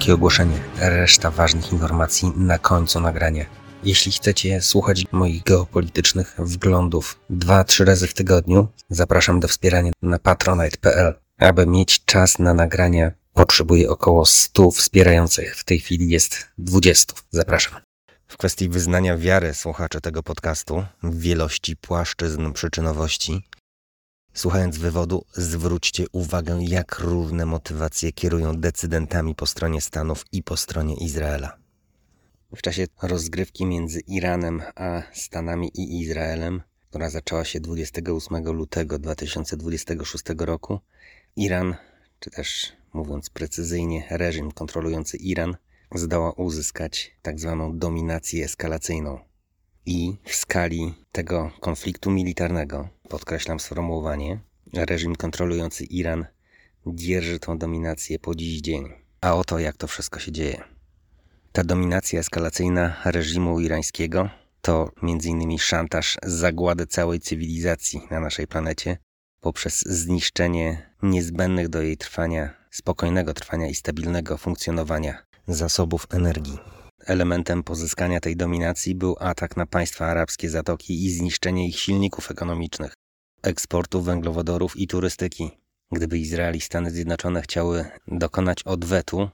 krótkie ogłoszenie, reszta ważnych informacji na końcu nagrania. Jeśli chcecie słuchać moich geopolitycznych wglądów 2-3 razy w tygodniu, zapraszam do wspierania na patronite.pl. Aby mieć czas na nagrania, potrzebuję około 100 wspierających. W tej chwili jest 20. Zapraszam. W kwestii wyznania wiary słuchacze tego podcastu, w wielości płaszczyzn przyczynowości, słuchając wywodu, zwróćcie uwagę, jak różne motywacje kierują decydentami po stronie Stanów i po stronie Izraela. W czasie rozgrywki między Iranem a Stanami i Izraelem, która zaczęła się 28 lutego 2026 roku, Iran, czy też mówiąc precyzyjnie, reżim kontrolujący Iran, zdoła uzyskać tak zwaną dominację eskalacyjną. I w skali tego konfliktu militarnego, podkreślam sformułowanie, reżim kontrolujący Iran dzierży tą dominację po dziś dzień. A oto jak to wszystko się dzieje. Ta dominacja eskalacyjna reżimu irańskiego to m.in. szantaż zagłady całej cywilizacji na naszej planecie poprzez zniszczenie niezbędnych do jej trwania, spokojnego trwania i stabilnego funkcjonowania zasobów energii. Elementem pozyskania tej dominacji był atak na państwa arabskie Zatoki i zniszczenie ich silników ekonomicznych, eksportu węglowodorów i turystyki. Gdyby Izrael i Stany Zjednoczone chciały dokonać odwetu,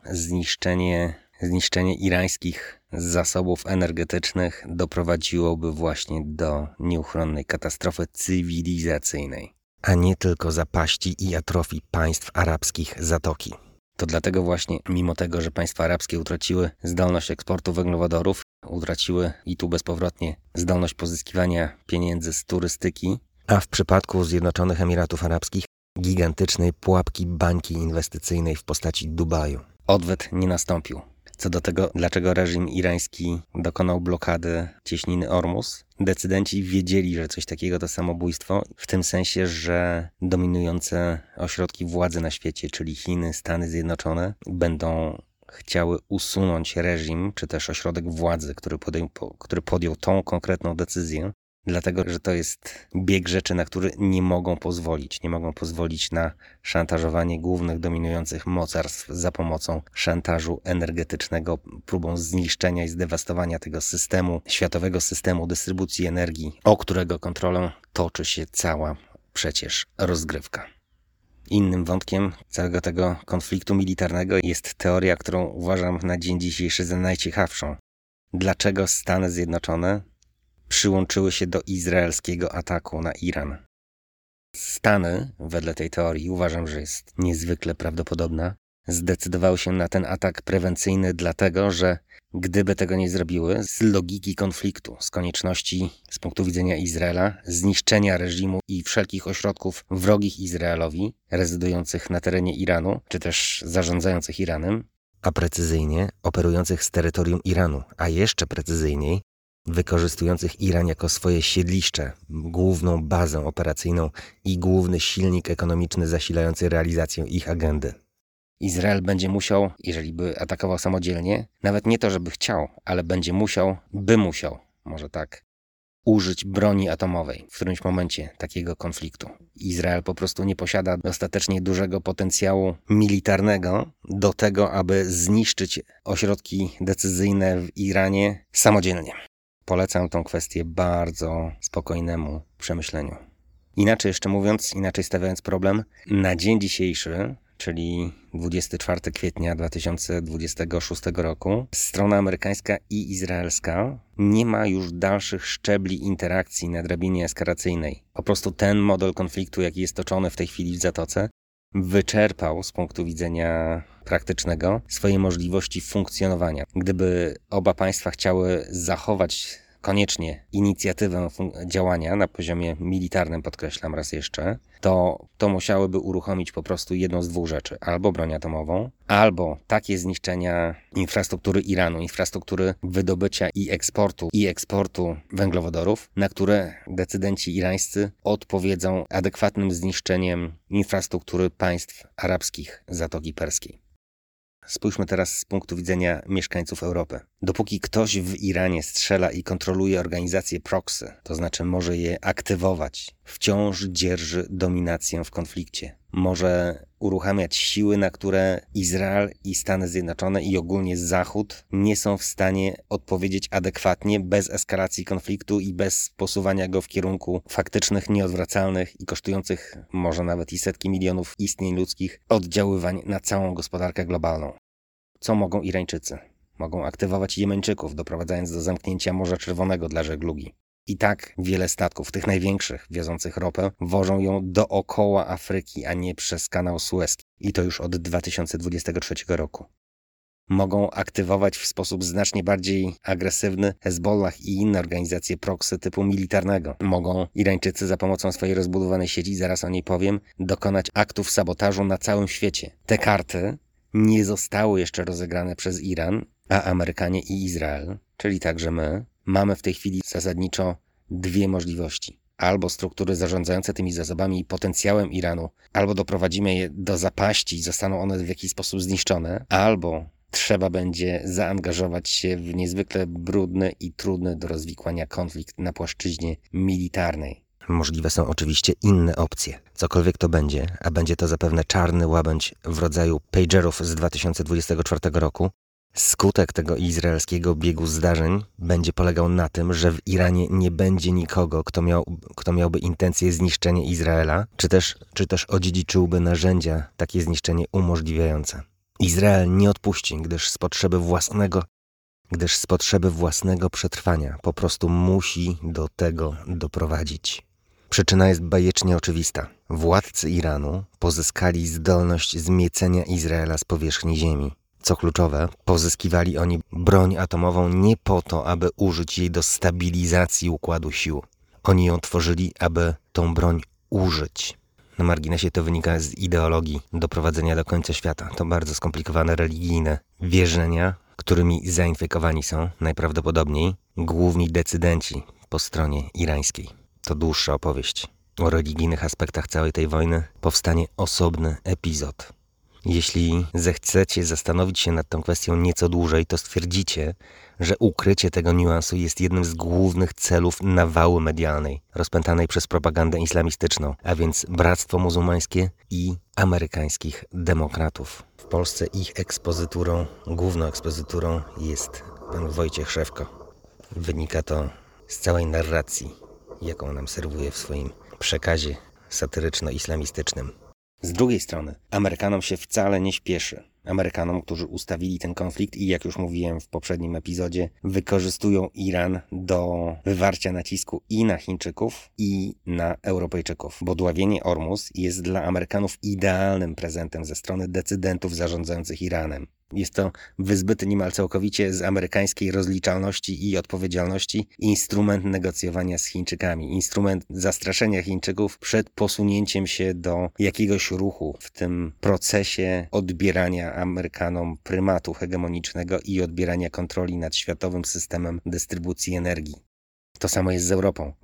zniszczenie irańskich zasobów energetycznych doprowadziłoby właśnie do nieuchronnej katastrofy cywilizacyjnej, a nie tylko zapaści i atrofii państw arabskich Zatoki. To dlatego właśnie, mimo tego, że państwa arabskie utraciły zdolność eksportu węglowodorów, utraciły i tu bezpowrotnie zdolność pozyskiwania pieniędzy z turystyki, a w przypadku Zjednoczonych Emiratów Arabskich gigantycznej pułapki bańki inwestycyjnej w postaci Dubaju. Odwet nie nastąpił. Co do tego, dlaczego reżim irański dokonał blokady cieśniny Ormus, decydenci wiedzieli, że coś takiego to samobójstwo, w tym sensie, że dominujące ośrodki władzy na świecie, czyli Chiny, Stany Zjednoczone, będą chciały usunąć reżim, czy też ośrodek władzy, który podjął tą konkretną decyzję, dlatego, że to jest bieg rzeczy, na który nie mogą pozwolić. Nie mogą pozwolić na szantażowanie głównych dominujących mocarstw za pomocą szantażu energetycznego, próbą zniszczenia i zdewastowania tego systemu, światowego systemu dystrybucji energii, o którego kontrolę toczy się cała przecież rozgrywka. Innym wątkiem całego tego konfliktu militarnego jest teoria, którą uważam na dzień dzisiejszy za najciekawszą. Dlaczego Stany Zjednoczone przyłączyły się do izraelskiego ataku na Iran? Stany, wedle tej teorii, uważam, że jest niezwykle prawdopodobna, zdecydowały się na ten atak prewencyjny dlatego, że gdyby tego nie zrobiły, z logiki konfliktu, z konieczności z punktu widzenia Izraela, zniszczenia reżimu i wszelkich ośrodków wrogich Izraelowi, rezydujących na terenie Iranu, czy też zarządzających Iranem, a precyzyjnie operujących z terytorium Iranu, a jeszcze precyzyjniej wykorzystujących Iran jako swoje siedliszcze, główną bazę operacyjną i główny silnik ekonomiczny zasilający realizację ich agendy. Izrael będzie musiał, jeżeli by atakował samodzielnie, nawet nie to, żeby chciał, ale będzie musiał, może tak, użyć broni atomowej w którymś momencie takiego konfliktu. Izrael po prostu nie posiada dostatecznie dużego potencjału militarnego do tego, aby zniszczyć ośrodki decyzyjne w Iranie samodzielnie. Polecam tą kwestię bardzo spokojnemu przemyśleniu. Inaczej jeszcze mówiąc, inaczej stawiając problem, na dzień dzisiejszy, czyli 24 kwietnia 2026 roku, strona amerykańska i izraelska nie ma już dalszych szczebli interakcji na drabinie eskalacyjnej. Po prostu ten model konfliktu, jaki jest toczony w tej chwili w Zatoce, wyczerpał z punktu widzenia praktycznego swoje możliwości funkcjonowania. Gdyby oba państwa chciały zachować koniecznie inicjatywę działania na poziomie militarnym, podkreślam raz jeszcze, to musiałyby uruchomić po prostu jedną z dwóch rzeczy. Albo broń atomową, albo takie zniszczenia infrastruktury Iranu, infrastruktury wydobycia i eksportu węglowodorów, na które decydenci irańscy odpowiedzą adekwatnym zniszczeniem infrastruktury państw arabskich Zatoki Perskiej. Spójrzmy teraz z punktu widzenia mieszkańców Europy. Dopóki ktoś w Iranie strzela i kontroluje organizacje proxy, to znaczy może je aktywować, wciąż dzierży dominację w konflikcie. Może uruchamiać siły, na które Izrael i Stany Zjednoczone i ogólnie Zachód nie są w stanie odpowiedzieć adekwatnie, bez eskalacji konfliktu i bez posuwania go w kierunku faktycznych, nieodwracalnych i kosztujących może nawet i setki milionów istnień ludzkich oddziaływań na całą gospodarkę globalną. Co mogą Irańczycy? Mogą aktywować Jemeńczyków, doprowadzając do zamknięcia Morza Czerwonego dla żeglugi. I tak wiele statków, tych największych, wiozących ropę, wożą ją dookoła Afryki, a nie przez kanał Suezki. I to już od 2023 roku. Mogą aktywować w sposób znacznie bardziej agresywny Hezbollah i inne organizacje proxy typu militarnego. Mogą Irańczycy za pomocą swojej rozbudowanej sieci, zaraz o niej powiem, dokonać aktów sabotażu na całym świecie. Te karty nie zostały jeszcze rozegrane przez Iran, a Amerykanie i Izrael, czyli także my, mamy w tej chwili zasadniczo dwie możliwości. Albo struktury zarządzające tymi zasobami i potencjałem Iranu, albo doprowadzimy je do zapaści i zostaną one w jakiś sposób zniszczone, albo trzeba będzie zaangażować się w niezwykle brudny i trudny do rozwikłania konflikt na płaszczyźnie militarnej. Możliwe są oczywiście inne opcje. Cokolwiek to będzie, a będzie to zapewne czarny łabędź w rodzaju pagerów z 2024 roku, skutek tego izraelskiego biegu zdarzeń będzie polegał na tym, że w Iranie nie będzie nikogo, kto miałby intencję zniszczenia Izraela, czy też odziedziczyłby narzędzia takie zniszczenie umożliwiające. Izrael nie odpuści, gdyż z potrzeby własnego przetrwania po prostu musi do tego doprowadzić. Przyczyna jest bajecznie oczywista. Władcy Iranu pozyskali zdolność zmiecenia Izraela z powierzchni ziemi. Co kluczowe, pozyskiwali oni broń atomową nie po to, aby użyć jej do stabilizacji układu sił. Oni ją tworzyli, aby tą broń użyć. Na marginesie to wynika z ideologii doprowadzenia do końca świata. To bardzo skomplikowane religijne wierzenia, którymi zainfekowani są najprawdopodobniej główni decydenci po stronie irańskiej. To dłuższa opowieść. O religijnych aspektach całej tej wojny powstanie osobny epizod. Jeśli zechcecie zastanowić się nad tą kwestią nieco dłużej, to stwierdzicie, że ukrycie tego niuansu jest jednym z głównych celów nawały medialnej, rozpętanej przez propagandę islamistyczną, a więc Bractwo Muzułmańskie i amerykańskich demokratów. W Polsce ich główną ekspozyturą jest pan Wojciech Szewko. Wynika to z całej narracji, jaką nam serwuje w swoim przekazie satyryczno-islamistycznym. Z drugiej strony, Amerykanom się wcale nie śpieszy. Amerykanom, którzy ustawili ten konflikt i, jak już mówiłem w poprzednim epizodzie, wykorzystują Iran do wywarcia nacisku i na Chińczyków, i na Europejczyków. Bo dławienie Ormus jest dla Amerykanów idealnym prezentem ze strony decydentów zarządzających Iranem. Jest to wyzbyty niemal całkowicie z amerykańskiej rozliczalności i odpowiedzialności instrument negocjowania z Chińczykami, instrument zastraszenia Chińczyków przed posunięciem się do jakiegoś ruchu w tym procesie odbierania Amerykanom prymatu hegemonicznego i odbierania kontroli nad światowym systemem dystrybucji energii. To samo jest z Europą.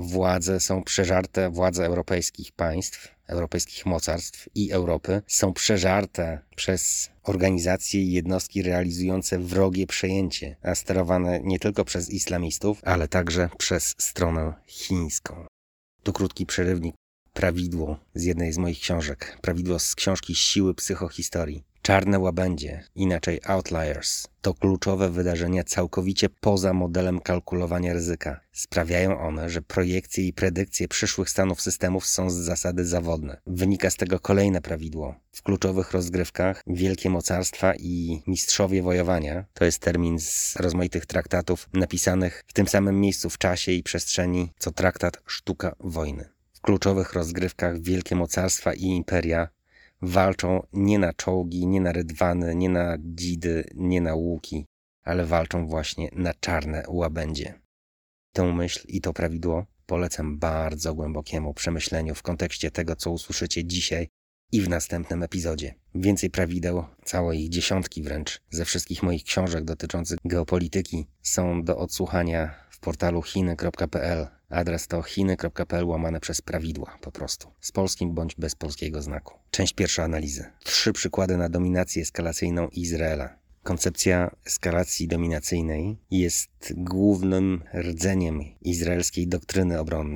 Władze europejskich państw, europejskich mocarstw i Europy są przeżarte przez organizacje i jednostki realizujące wrogie przejęcie, a sterowane nie tylko przez islamistów, ale także przez stronę chińską. Tu krótki przerywnik. Prawidło z jednej z moich książek. Prawidło z książki Siły psychohistorii. Czarne łabędzie, inaczej outliers, to kluczowe wydarzenia całkowicie poza modelem kalkulowania ryzyka. Sprawiają one, że projekcje i predykcje przyszłych stanów systemów są z zasady zawodne. Wynika z tego kolejne prawidło. W kluczowych rozgrywkach wielkie mocarstwa i mistrzowie wojowania, to jest termin z rozmaitych traktatów napisanych w tym samym miejscu w czasie i przestrzeni, co traktat Sztuka Wojny. W kluczowych rozgrywkach wielkie mocarstwa i imperia walczą nie na czołgi, nie na rydwany, nie na dzidy, nie na łuki, ale walczą właśnie na czarne łabędzie. Tę myśl i to prawidło polecam bardzo głębokiemu przemyśleniu w kontekście tego, co usłyszycie dzisiaj i w następnym epizodzie. Więcej prawideł, całe ich dziesiątki wręcz, ze wszystkich moich książek dotyczących geopolityki są do odsłuchania w portalu chiny.pl. Adres to chiny.pl/prawidła po prostu. Z polskim bądź bez polskiego znaku. Część pierwsza analizy. 3 przykłady na dominację eskalacyjną Izraela. Koncepcja eskalacji dominacyjnej jest głównym rdzeniem izraelskiej doktryny obronnej.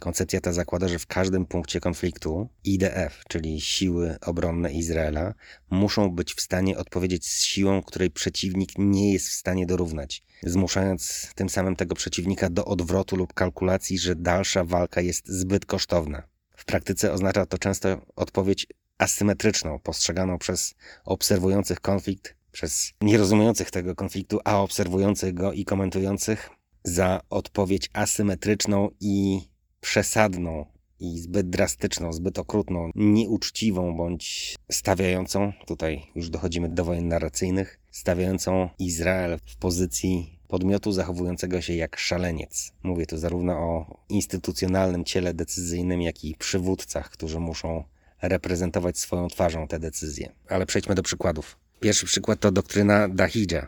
Koncepcja ta zakłada, że w każdym punkcie konfliktu IDF, czyli siły obronne Izraela, muszą być w stanie odpowiedzieć z siłą, której przeciwnik nie jest w stanie dorównać, zmuszając tym samym tego przeciwnika do odwrotu lub kalkulacji, że dalsza walka jest zbyt kosztowna. W praktyce oznacza to często odpowiedź asymetryczną, postrzeganą przez obserwujących konflikt, przez nierozumiejących tego konfliktu, a obserwujących go i komentujących za odpowiedź asymetryczną i przesadną i zbyt drastyczną, zbyt okrutną, nieuczciwą bądź stawiającą, tutaj już dochodzimy do wojen narracyjnych, stawiającą Izrael w pozycji podmiotu zachowującego się jak szaleniec. Mówię tu zarówno o instytucjonalnym ciele decyzyjnym, jak i przywódcach, którzy muszą reprezentować swoją twarzą te decyzje. Ale przejdźmy do przykładów. Pierwszy przykład to doktryna Dahidża.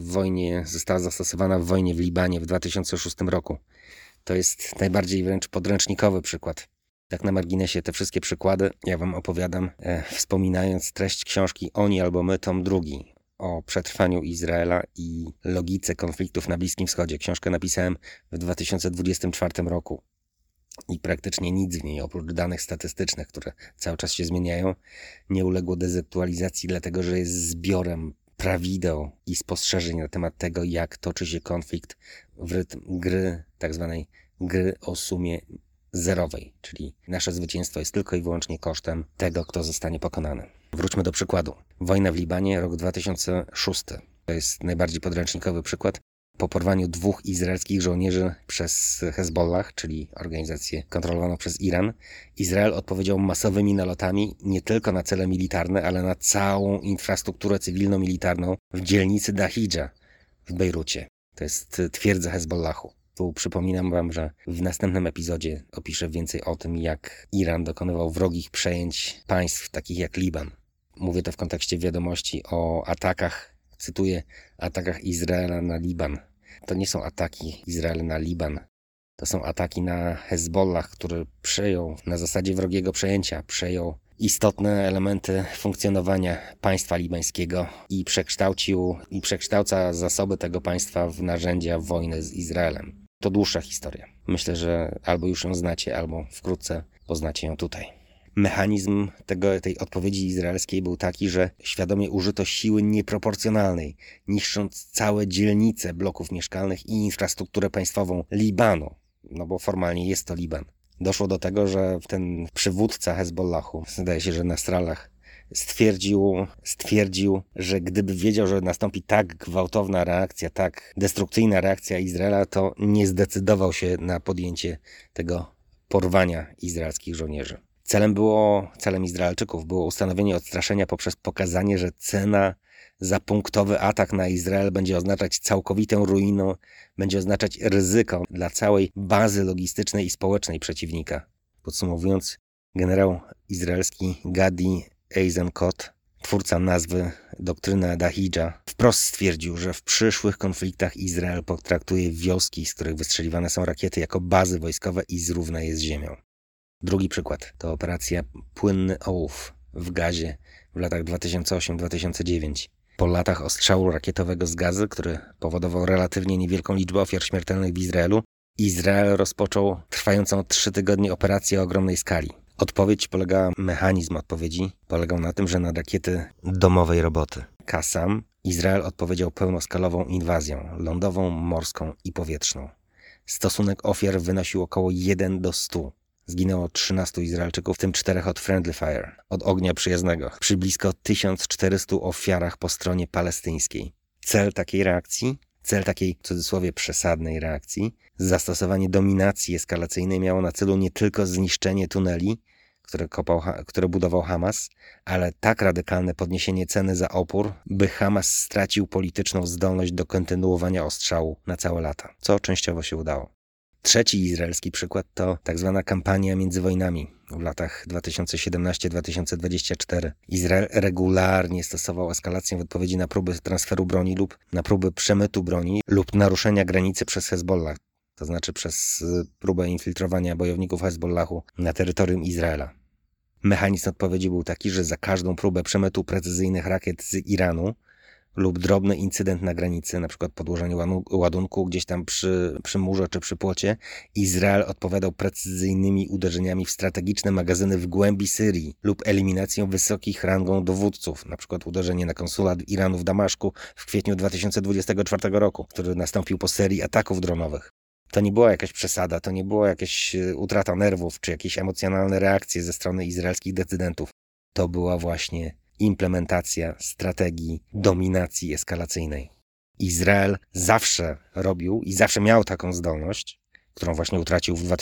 Została zastosowana w wojnie w Libanie w 2006 roku. To jest najbardziej wręcz podręcznikowy przykład. Tak na marginesie te wszystkie przykłady ja wam opowiadam, wspominając treść książki Oni albo my, tom 2 o przetrwaniu Izraela i logice konfliktów na Bliskim Wschodzie. Książkę napisałem w 2024 roku i praktycznie nic w niej, oprócz danych statystycznych, które cały czas się zmieniają, nie uległo dezaktualizacji, dlatego że jest zbiorem prawideł i spostrzeżeń na temat tego, jak toczy się konflikt w rytm gry, tak zwanej gry o sumie zerowej, czyli nasze zwycięstwo jest tylko i wyłącznie kosztem tego, kto zostanie pokonany. Wróćmy do przykładu. Wojna w Libanie, rok 2006. To jest najbardziej podręcznikowy przykład. Po porwaniu 2 izraelskich żołnierzy przez Hezbollah, czyli organizację kontrolowaną przez Iran, Izrael odpowiedział masowymi nalotami nie tylko na cele militarne, ale na całą infrastrukturę cywilno-militarną w dzielnicy Dahidża w Bejrucie. To jest twierdza Hezbollahu. Tu przypominam wam, że w następnym epizodzie opiszę więcej o tym, jak Iran dokonywał wrogich przejęć państw takich jak Liban. Mówię to w kontekście wiadomości o atakach, cytuję, atakach Izraela na Liban. To nie są ataki Izraela na Liban. To są ataki na Hezbollah, który przejął na zasadzie wrogiego przejęcia, przejął istotne elementy funkcjonowania państwa libańskiego i przekształca zasoby tego państwa w narzędzia wojny z Izraelem. To dłuższa historia. Myślę, że albo już ją znacie, albo wkrótce poznacie ją tutaj. Mechanizm tej odpowiedzi izraelskiej był taki, że świadomie użyto siły nieproporcjonalnej, niszcząc całe dzielnice bloków mieszkalnych i infrastrukturę państwową Libanu, no bo formalnie jest to Liban. Doszło do tego, że ten przywódca Hezbollahu, zdaje się, że Nasrallah, stwierdził, że gdyby wiedział, że nastąpi tak gwałtowna reakcja, tak destrukcyjna reakcja Izraela, to nie zdecydował się na podjęcie tego porwania izraelskich żołnierzy. Celem Izraelczyków było ustanowienie odstraszenia poprzez pokazanie, że cena za punktowy atak na Izrael będzie oznaczać całkowitą ruinę, będzie oznaczać ryzyko dla całej bazy logistycznej i społecznej przeciwnika. Podsumowując, generał izraelski Gadi Eisenkot, twórca nazwy doktryna Dahidża, wprost stwierdził, że w przyszłych konfliktach Izrael potraktuje wioski, z których wystrzeliwane są rakiety, jako bazy wojskowe i zrówna je z ziemią. Drugi przykład to operacja Płynny Ołów w Gazie w latach 2008-2009. Po latach ostrzału rakietowego z Gazy, który powodował relatywnie niewielką liczbę ofiar śmiertelnych w Izraelu, Izrael rozpoczął trwającą 3 tygodnie operację o ogromnej skali. Mechanizm odpowiedzi polegał na tym, że na rakiety domowej roboty Qassam Izrael odpowiedział pełnoskalową inwazją lądową, morską i powietrzną. Stosunek ofiar wynosił około 1 do 100. Zginęło 13 Izraelczyków, w tym 4 od friendly fire, od ognia przyjaznego, przy blisko 1400 ofiarach po stronie palestyńskiej. Cel takiej w cudzysłowie przesadnej reakcji, zastosowanie dominacji eskalacyjnej miało na celu nie tylko zniszczenie tuneli, które budował Hamas, ale tak radykalne podniesienie ceny za opór, by Hamas stracił polityczną zdolność do kontynuowania ostrzału na całe lata, co częściowo się udało. Trzeci izraelski przykład to tak zwana kampania między wojnami w latach 2017-2024. Izrael regularnie stosował eskalację w odpowiedzi na próby transferu broni lub na próby przemytu broni lub naruszenia granicy przez Hezbollah, to znaczy przez próbę infiltrowania bojowników Hezbollahu na terytorium Izraela. Mechanizm odpowiedzi był taki, że za każdą próbę przemytu precyzyjnych rakiet z Iranu lub drobny incydent na granicy, na przykład podłożenie ładunku gdzieś tam przy murze czy przy płocie, Izrael odpowiadał precyzyjnymi uderzeniami w strategiczne magazyny w głębi Syrii lub eliminacją wysokich rangą dowódców, na przykład uderzenie na konsulat Iranu w Damaszku w kwietniu 2024 roku, który nastąpił po serii ataków dronowych. To nie była jakaś przesada, to nie była jakaś utrata nerwów czy jakieś emocjonalne reakcje ze strony izraelskich decydentów. To była właśnie implementacja strategii dominacji eskalacyjnej. Izrael zawsze robił i zawsze miał taką zdolność, którą właśnie utracił w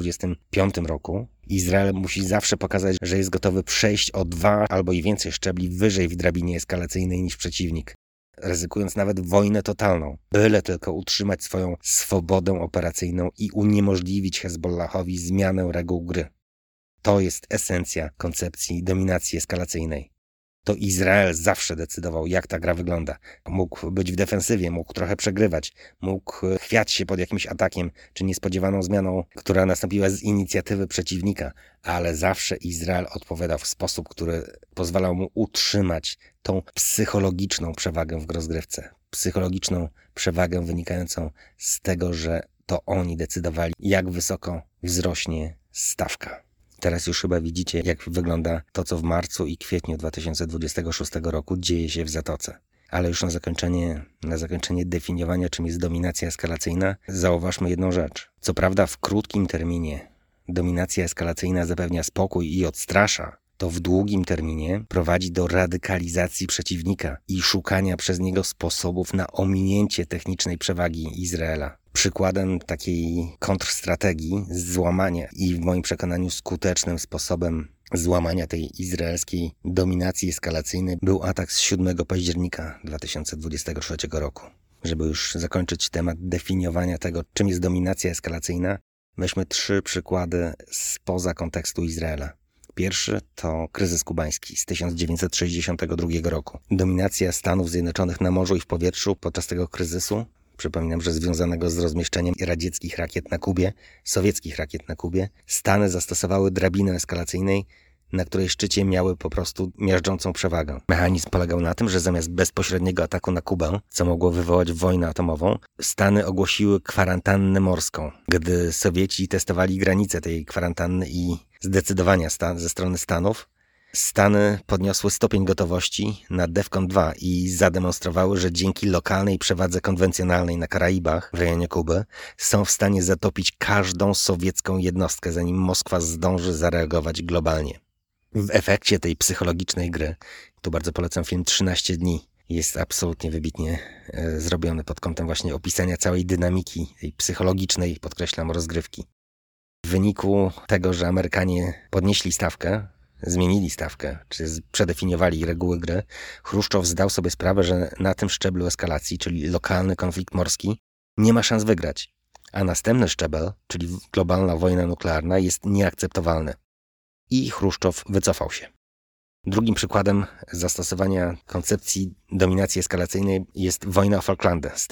2025 roku. Izrael musi zawsze pokazać, że jest gotowy przejść o 2 albo i więcej szczebli wyżej w drabinie eskalacyjnej niż przeciwnik, ryzykując nawet wojnę totalną, byle tylko utrzymać swoją swobodę operacyjną i uniemożliwić Hezbollahowi zmianę reguł gry. To jest esencja koncepcji dominacji eskalacyjnej. To Izrael zawsze decydował, jak ta gra wygląda. Mógł być w defensywie, mógł trochę przegrywać, mógł chwiać się pod jakimś atakiem czy niespodziewaną zmianą, która nastąpiła z inicjatywy przeciwnika, ale zawsze Izrael odpowiadał w sposób, który pozwalał mu utrzymać tą psychologiczną przewagę w rozgrywce. Psychologiczną przewagę wynikającą z tego, że to oni decydowali, jak wysoko wzrośnie stawka. Teraz już chyba widzicie, jak wygląda to, co w marcu i kwietniu 2026 roku dzieje się w Zatoce. Ale już na zakończenie definiowania, czym jest dominacja eskalacyjna, zauważmy jedną rzecz. Co prawda w krótkim terminie dominacja eskalacyjna zapewnia spokój i odstrasza, to w długim terminie prowadzi do radykalizacji przeciwnika i szukania przez niego sposobów na ominięcie technicznej przewagi Izraela. Przykładem takiej kontrstrategii, złamania i w moim przekonaniu skutecznym sposobem złamania tej izraelskiej dominacji eskalacyjnej był atak z 7 października 2023 roku. Żeby już zakończyć temat definiowania tego, czym jest dominacja eskalacyjna, weźmy 3 przykłady spoza kontekstu Izraela. Pierwszy to kryzys kubański z 1962 roku. Dominacja Stanów Zjednoczonych na morzu i w powietrzu podczas tego kryzysu, przypominam, że związanego z rozmieszczeniem radzieckich rakiet na Kubie, sowieckich rakiet na Kubie, Stany zastosowały drabinę eskalacyjnej, na której szczycie miały po prostu miażdżącą przewagę. Mechanizm polegał na tym, że zamiast bezpośredniego ataku na Kubę, co mogło wywołać wojnę atomową, Stany ogłosiły kwarantannę morską. Gdy Sowieci testowali granice tej kwarantanny i zdecydowania ze strony Stanów, Stany podniosły stopień gotowości na DEFCON 2 i zademonstrowały, że dzięki lokalnej przewadze konwencjonalnej na Karaibach w rejonie Kuby są w stanie zatopić każdą sowiecką jednostkę, zanim Moskwa zdąży zareagować globalnie. W efekcie tej psychologicznej gry, tu bardzo polecam film 13 dni, jest absolutnie wybitnie zrobiony pod kątem właśnie opisania całej dynamiki tej psychologicznej, podkreślam, rozgrywki. W wyniku tego, że Amerykanie podnieśli stawkę, zmienili stawkę, czy przedefiniowali reguły gry, Chruszczow zdał sobie sprawę, że na tym szczeblu eskalacji, czyli lokalny konflikt morski, nie ma szans wygrać, a następny szczebel, czyli globalna wojna nuklearna, jest nieakceptowalny. I Chruszczow wycofał się. Drugim przykładem zastosowania koncepcji dominacji eskalacyjnej jest wojna o Falklandy z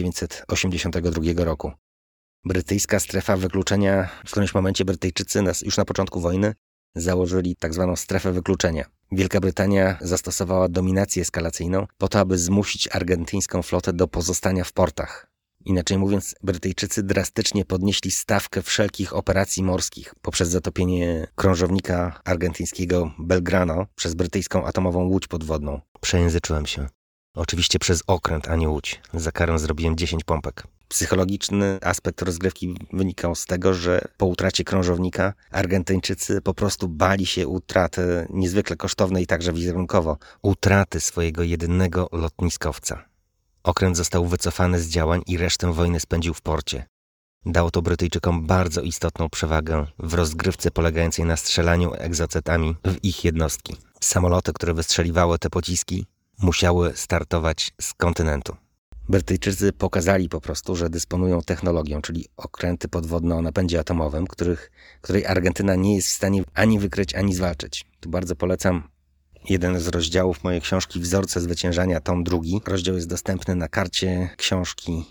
1982 roku. Brytyjska strefa wykluczenia, w którymś momencie Brytyjczycy już na początku wojny założyli tak zwaną strefę wykluczenia. Wielka Brytania zastosowała dominację eskalacyjną po to, aby zmusić argentyńską flotę do pozostania w portach. Inaczej mówiąc, Brytyjczycy drastycznie podnieśli stawkę wszelkich operacji morskich poprzez zatopienie krążownika argentyńskiego Belgrano przez brytyjską atomową łódź podwodną. Przejęzyczyłem się. Oczywiście przez okręt, a nie łódź. Za karę zrobiłem 10 pompek. Psychologiczny aspekt rozgrywki wynikał z tego, że po utracie krążownika Argentyńczycy po prostu bali się utraty niezwykle kosztownej także wizerunkowo, utraty swojego jedynego lotniskowca. Okręt został wycofany z działań i resztę wojny spędził w porcie. Dało to Brytyjczykom bardzo istotną przewagę w rozgrywce polegającej na strzelaniu egzocetami w ich jednostki. Samoloty, które wystrzeliwały te pociski, musiały startować z kontynentu. Brytyjczycy pokazali po prostu, że dysponują technologią, czyli okręty podwodne o napędzie atomowym, której Argentyna nie jest w stanie ani wykryć, ani zwalczyć. Tu bardzo polecam jeden z rozdziałów mojej książki Wzorce zwyciężania, tom 2. Rozdział jest dostępny na karcie książki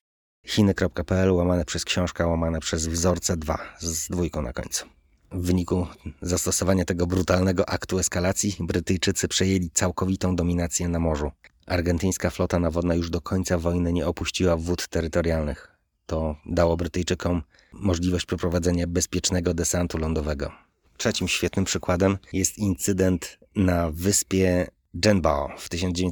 chiny.pl/książka/wzorce 2 z 2 na końcu. W wyniku zastosowania tego brutalnego aktu eskalacji Brytyjczycy przejęli całkowitą dominację na morzu, Argentyńska flota nawodna już do końca wojny nie opuściła wód terytorialnych. To dało Brytyjczykom możliwość przeprowadzenia bezpiecznego desantu lądowego. Trzecim świetnym przykładem jest incydent na wyspie Jenbao w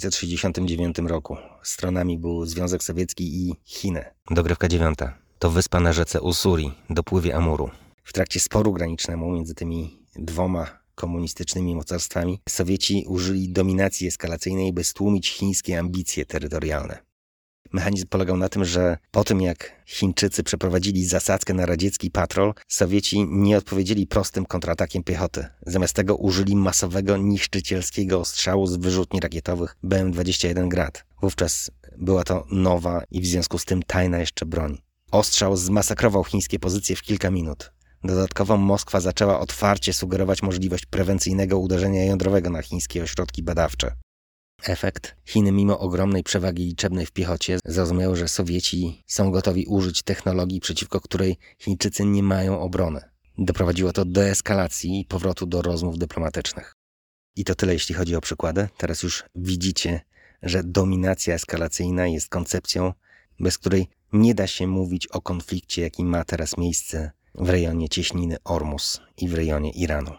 1969 roku. Stronami był Związek Sowiecki i Chiny. Dogrywka 9. To wyspa na rzece Ussuri, dopływie Amuru. W trakcie sporu granicznego między tymi dwoma komunistycznymi mocarstwami Sowieci użyli dominacji eskalacyjnej, by stłumić chińskie ambicje terytorialne. Mechanizm polegał na tym, że po tym jak Chińczycy przeprowadzili zasadzkę na radziecki patrol, Sowieci nie odpowiedzieli prostym kontratakiem piechoty. Zamiast tego użyli masowego niszczycielskiego ostrzału z wyrzutni rakietowych BM-21 Grad. Wówczas była to nowa i w związku z tym tajna jeszcze broń. Ostrzał zmasakrował chińskie pozycje w kilka minut. Dodatkowo Moskwa zaczęła otwarcie sugerować możliwość prewencyjnego uderzenia jądrowego na chińskie ośrodki badawcze. Efekt? Chiny mimo ogromnej przewagi liczebnej w piechocie zrozumiały, że Sowieci są gotowi użyć technologii, przeciwko której Chińczycy nie mają obrony. Doprowadziło to do eskalacji i powrotu do rozmów dyplomatycznych. I to tyle, jeśli chodzi o przykłady. Teraz już widzicie, że dominacja eskalacyjna jest koncepcją, bez której nie da się mówić o konflikcie, jaki ma teraz miejsce w rejonie cieśniny Ormus i w rejonie Iranu.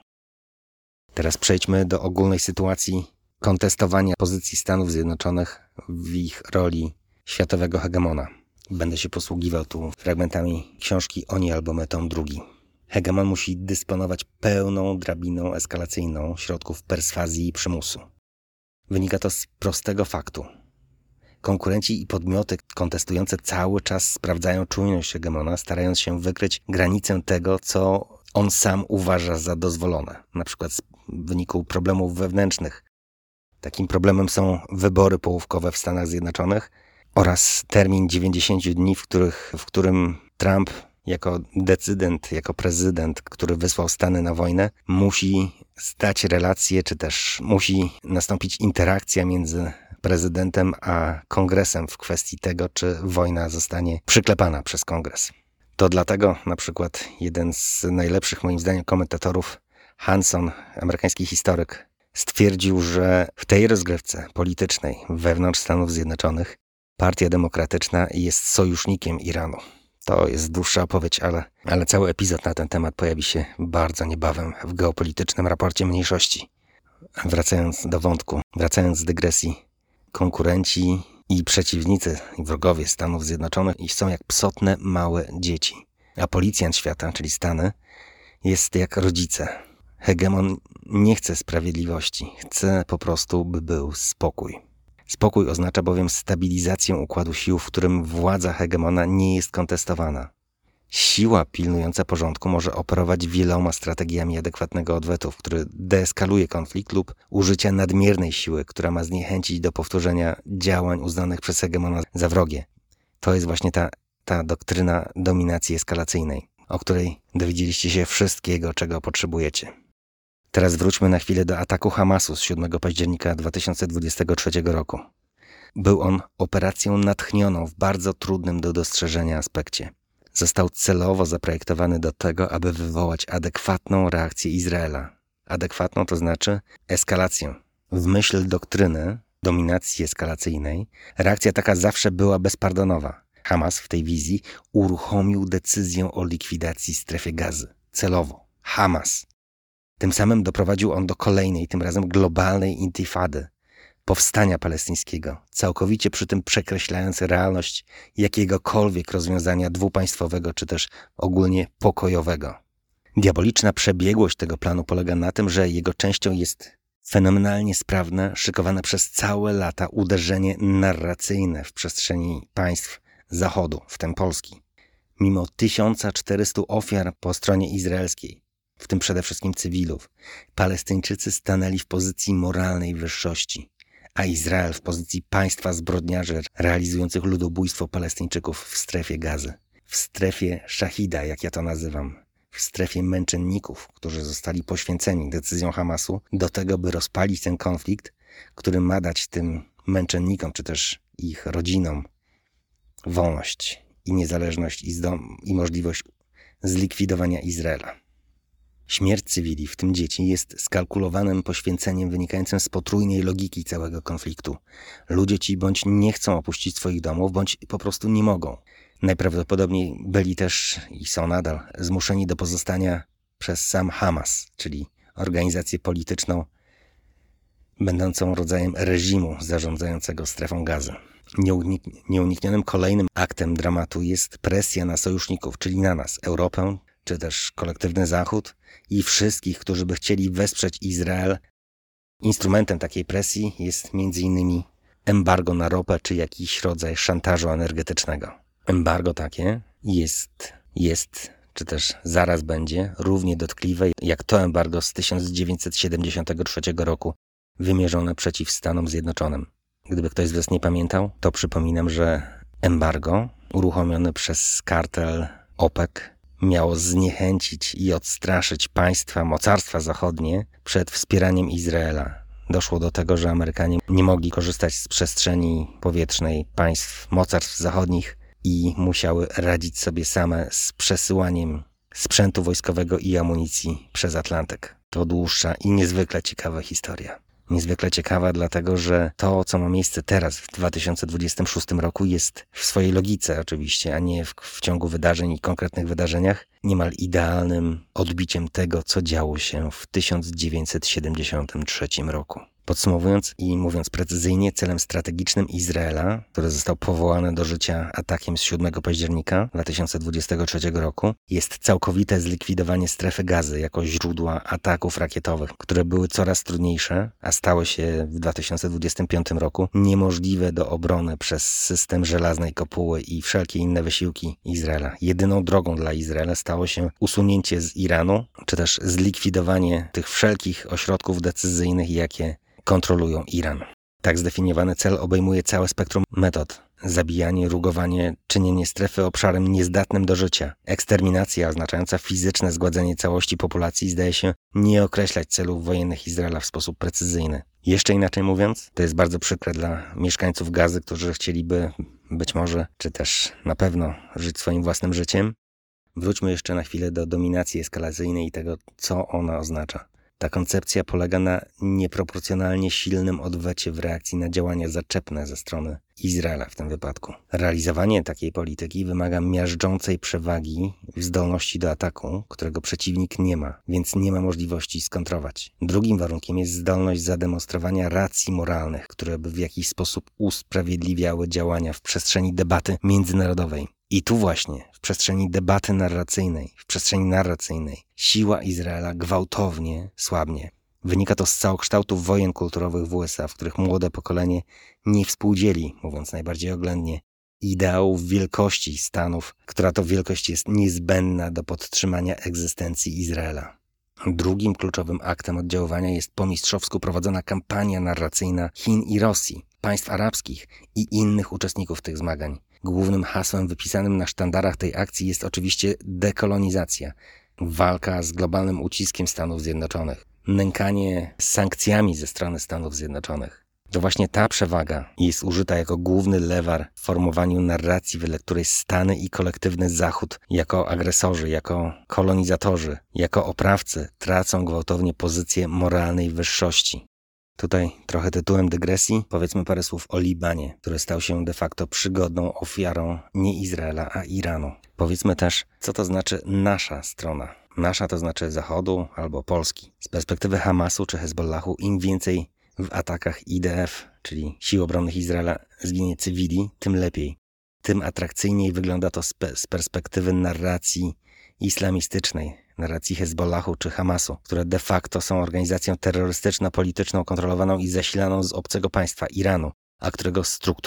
Teraz przejdźmy do ogólnej sytuacji kontestowania pozycji Stanów Zjednoczonych w ich roli światowego hegemona. Będę się posługiwał tu fragmentami książki Oni albo my, tom 2. Hegemon musi dysponować pełną drabiną eskalacyjną środków perswazji i przymusu. Wynika to z prostego faktu. Konkurenci i podmioty kontestujące cały czas sprawdzają czujność hegemona, starając się wykryć granicę tego, co on sam uważa za dozwolone. Na przykład w wyniku problemów wewnętrznych. Takim problemem są wybory połówkowe w Stanach Zjednoczonych oraz termin 90 dni, w którym Trump jako decydent, jako prezydent, który wysłał Stany na wojnę, musi stać relacje, czy też musi nastąpić interakcja między prezydentem a kongresem w kwestii tego, czy wojna zostanie przyklepana przez kongres. To dlatego na przykład jeden z najlepszych moim zdaniem komentatorów, Hanson, amerykański historyk, stwierdził, że w tej rozgrywce politycznej wewnątrz Stanów Zjednoczonych Partia Demokratyczna jest sojusznikiem Iranu. To jest dłuższa opowieść, ale cały epizod na ten temat pojawi się bardzo niebawem w geopolitycznym raporcie mniejszości. Wracając do wątku, wracając z dygresji, konkurenci i przeciwnicy i wrogowie Stanów Zjednoczonych są jak psotne małe dzieci. A policjant świata, czyli Stany, jest jak rodzice. Hegemon nie chce sprawiedliwości, chce po prostu, by był spokój. Spokój oznacza bowiem stabilizację układu sił, w którym władza hegemona nie jest kontestowana. Siła pilnująca porządku może operować wieloma strategiami adekwatnego odwetu, który deeskaluje konflikt lub użycia nadmiernej siły, która ma zniechęcić do powtórzenia działań uznanych przez hegemona za wrogie. To jest właśnie ta doktryna dominacji eskalacyjnej, o której dowiedzieliście się wszystkiego, czego potrzebujecie. Teraz wróćmy na chwilę do ataku Hamasu z 7 października 2023 roku. Był on operacją natchnioną w bardzo trudnym do dostrzeżenia aspekcie. Został celowo zaprojektowany do tego, aby wywołać adekwatną reakcję Izraela. Adekwatną to znaczy eskalację. W myśl doktryny dominacji eskalacyjnej reakcja taka zawsze była bezpardonowa. Hamas w tej wizji uruchomił decyzję o likwidacji strefy Gazy. Celowo. Hamas. Tym samym doprowadził on do kolejnej, tym razem globalnej intifady, powstania palestyńskiego, całkowicie przy tym przekreślając realność jakiegokolwiek rozwiązania dwupaństwowego czy też ogólnie pokojowego. Diaboliczna przebiegłość tego planu polega na tym, że jego częścią jest fenomenalnie sprawne, szykowane przez całe lata uderzenie narracyjne w przestrzeni państw Zachodu, w tym Polski. Mimo 1400 ofiar po stronie izraelskiej, w tym przede wszystkim cywilów, Palestyńczycy stanęli w pozycji moralnej wyższości, a Izrael w pozycji państwa zbrodniarzy realizujących ludobójstwo Palestyńczyków w strefie Gazy. W strefie szahida, jak ja to nazywam. W strefie męczenników, którzy zostali poświęceni decyzją Hamasu do tego, by rozpalić ten konflikt, który ma dać tym męczennikom, czy też ich rodzinom wolność i niezależność i możliwość zlikwidowania Izraela. Śmierć cywili, w tym dzieci, jest skalkulowanym poświęceniem wynikającym z potrójnej logiki całego konfliktu. Ludzie ci bądź nie chcą opuścić swoich domów, bądź po prostu nie mogą. Najprawdopodobniej byli też i są nadal zmuszeni do pozostania przez sam Hamas, czyli organizację polityczną będącą rodzajem reżimu zarządzającego strefą Gazy. Nieuniknionym kolejnym aktem dramatu jest presja na sojuszników, czyli na nas, Europę, czy też kolektywny Zachód i wszystkich, którzy by chcieli wesprzeć Izrael. Instrumentem takiej presji jest m.in. embargo na ropę, czy jakiś rodzaj szantażu energetycznego. Embargo takie jest, czy też zaraz będzie, równie dotkliwe jak to embargo z 1973 roku wymierzone przeciw Stanom Zjednoczonym. Gdyby ktoś z Was nie pamiętał, to przypominam, że embargo uruchomione przez kartel OPEC miało zniechęcić i odstraszyć państwa, mocarstwa zachodnie przed wspieraniem Izraela. Doszło do tego, że Amerykanie nie mogli korzystać z przestrzeni powietrznej państw, mocarstw zachodnich i musiały radzić sobie same z przesyłaniem sprzętu wojskowego i amunicji przez Atlantyk. To dłuższa i niezwykle ciekawa historia. Niezwykle ciekawa, dlatego że to, co ma miejsce teraz w 2026 roku, jest w swojej logice oczywiście, a nie w ciągu wydarzeń i konkretnych wydarzeniach, niemal idealnym odbiciem tego, co działo się w 1973 roku. Podsumowując i mówiąc precyzyjnie, celem strategicznym Izraela, który został powołany do życia atakiem z 7 października 2023 roku, jest całkowite zlikwidowanie strefy Gazy jako źródła ataków rakietowych, które były coraz trudniejsze, a stały się w 2025 roku niemożliwe do obrony przez system żelaznej kopuły i wszelkie inne wysiłki Izraela. Jedyną drogą dla Izraela stało się usunięcie z Iranu, czy też zlikwidowanie tych wszelkich ośrodków decyzyjnych, jakie kontrolują Iran. Tak zdefiniowany cel obejmuje całe spektrum metod. Zabijanie, rugowanie, czynienie strefy obszarem niezdatnym do życia. Eksterminacja oznaczająca fizyczne zgładzenie całości populacji zdaje się nie określać celów wojennych Izraela w sposób precyzyjny. Jeszcze inaczej mówiąc, to jest bardzo przykre dla mieszkańców Gazy, którzy chcieliby być może, czy też na pewno żyć swoim własnym życiem. Wróćmy jeszcze na chwilę do dominacji eskalacyjnej i tego, co ona oznacza. Ta koncepcja polega na nieproporcjonalnie silnym odwecie w reakcji na działania zaczepne ze strony Izraela w tym wypadku. Realizowanie takiej polityki wymaga miażdżącej przewagi w zdolności do ataku, którego przeciwnik nie ma, więc nie ma możliwości skontrować. Drugim warunkiem jest zdolność zademonstrowania racji moralnych, które by w jakiś sposób usprawiedliwiały działania w przestrzeni debaty międzynarodowej. I tu właśnie, w przestrzeni debaty narracyjnej, siła Izraela gwałtownie słabnie. Wynika to z całokształtu wojen kulturowych w USA, w których młode pokolenie nie współdzieli, mówiąc najbardziej oględnie, ideałów wielkości Stanów, która to wielkość jest niezbędna do podtrzymania egzystencji Izraela. Drugim kluczowym aktem oddziaływania jest po mistrzowsku prowadzona kampania narracyjna Chin i Rosji, państw arabskich i innych uczestników tych zmagań. Głównym hasłem wypisanym na sztandarach tej akcji jest oczywiście dekolonizacja, walka z globalnym uciskiem Stanów Zjednoczonych, nękanie sankcjami ze strony Stanów Zjednoczonych. To właśnie ta przewaga jest użyta jako główny lewar w formowaniu narracji, wedle której Stany i kolektywny Zachód jako agresorzy, jako kolonizatorzy, jako oprawcy tracą gwałtownie pozycję moralnej wyższości. Tutaj trochę tytułem dygresji powiedzmy parę słów o Libanie, który stał się de facto przygodną ofiarą nie Izraela, a Iranu. Powiedzmy też, co to znaczy nasza strona. Nasza to znaczy Zachodu albo Polski. Z perspektywy Hamasu czy Hezbollahu im więcej w atakach IDF, czyli Sił Obronnych Izraela, zginie cywili, tym lepiej. Tym atrakcyjniej wygląda to z perspektywy narracji islamistycznej, narracji Hezbollahu czy Hamasu, które de facto są organizacją terrorystyczno-polityczną kontrolowaną i zasilaną z obcego państwa Iranu, a którego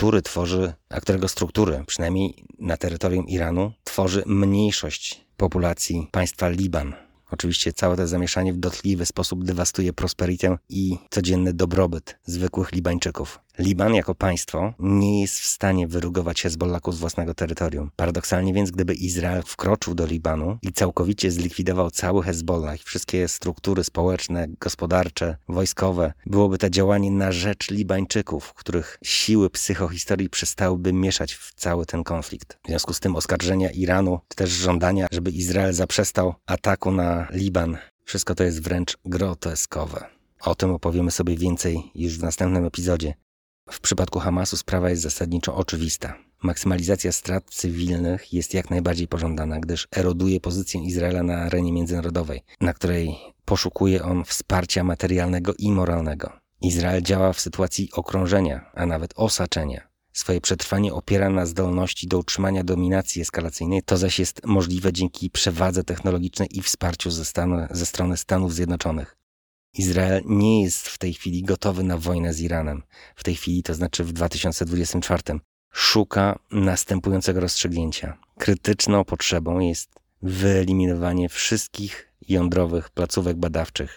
struktury, przynajmniej na terytorium Iranu, tworzy mniejszość populacji państwa Liban. Oczywiście całe to zamieszanie w dotkliwy sposób dewastuje prosperitę i codzienny dobrobyt zwykłych Libańczyków. Liban jako państwo nie jest w stanie wyrugować Hezbollahu z własnego terytorium. Paradoksalnie więc, gdyby Izrael wkroczył do Libanu i całkowicie zlikwidował cały Hezbollah i wszystkie struktury społeczne, gospodarcze, wojskowe, byłoby to działanie na rzecz Libańczyków, których siły psychohistorii przestałyby mieszać w cały ten konflikt. W związku z tym oskarżenia Iranu, czy też żądania, żeby Izrael zaprzestał ataku na Liban, Wszystko to jest wręcz groteskowe. O tym opowiemy sobie więcej już w następnym epizodzie. W przypadku Hamasu sprawa jest zasadniczo oczywista. Maksymalizacja strat cywilnych jest jak najbardziej pożądana, gdyż eroduje pozycję Izraela na arenie międzynarodowej, na której poszukuje on wsparcia materialnego i moralnego. Izrael działa w sytuacji okrążenia, a nawet osaczenia. Swoje przetrwanie opiera na zdolności do utrzymania dominacji eskalacyjnej, to zaś jest możliwe dzięki przewadze technologicznej i wsparciu ze strony Stanów Zjednoczonych. Izrael nie jest w tej chwili gotowy na wojnę z Iranem. W tej chwili, to znaczy w 2024, szuka następującego rozstrzygnięcia. Krytyczną potrzebą jest wyeliminowanie wszystkich jądrowych placówek badawczych,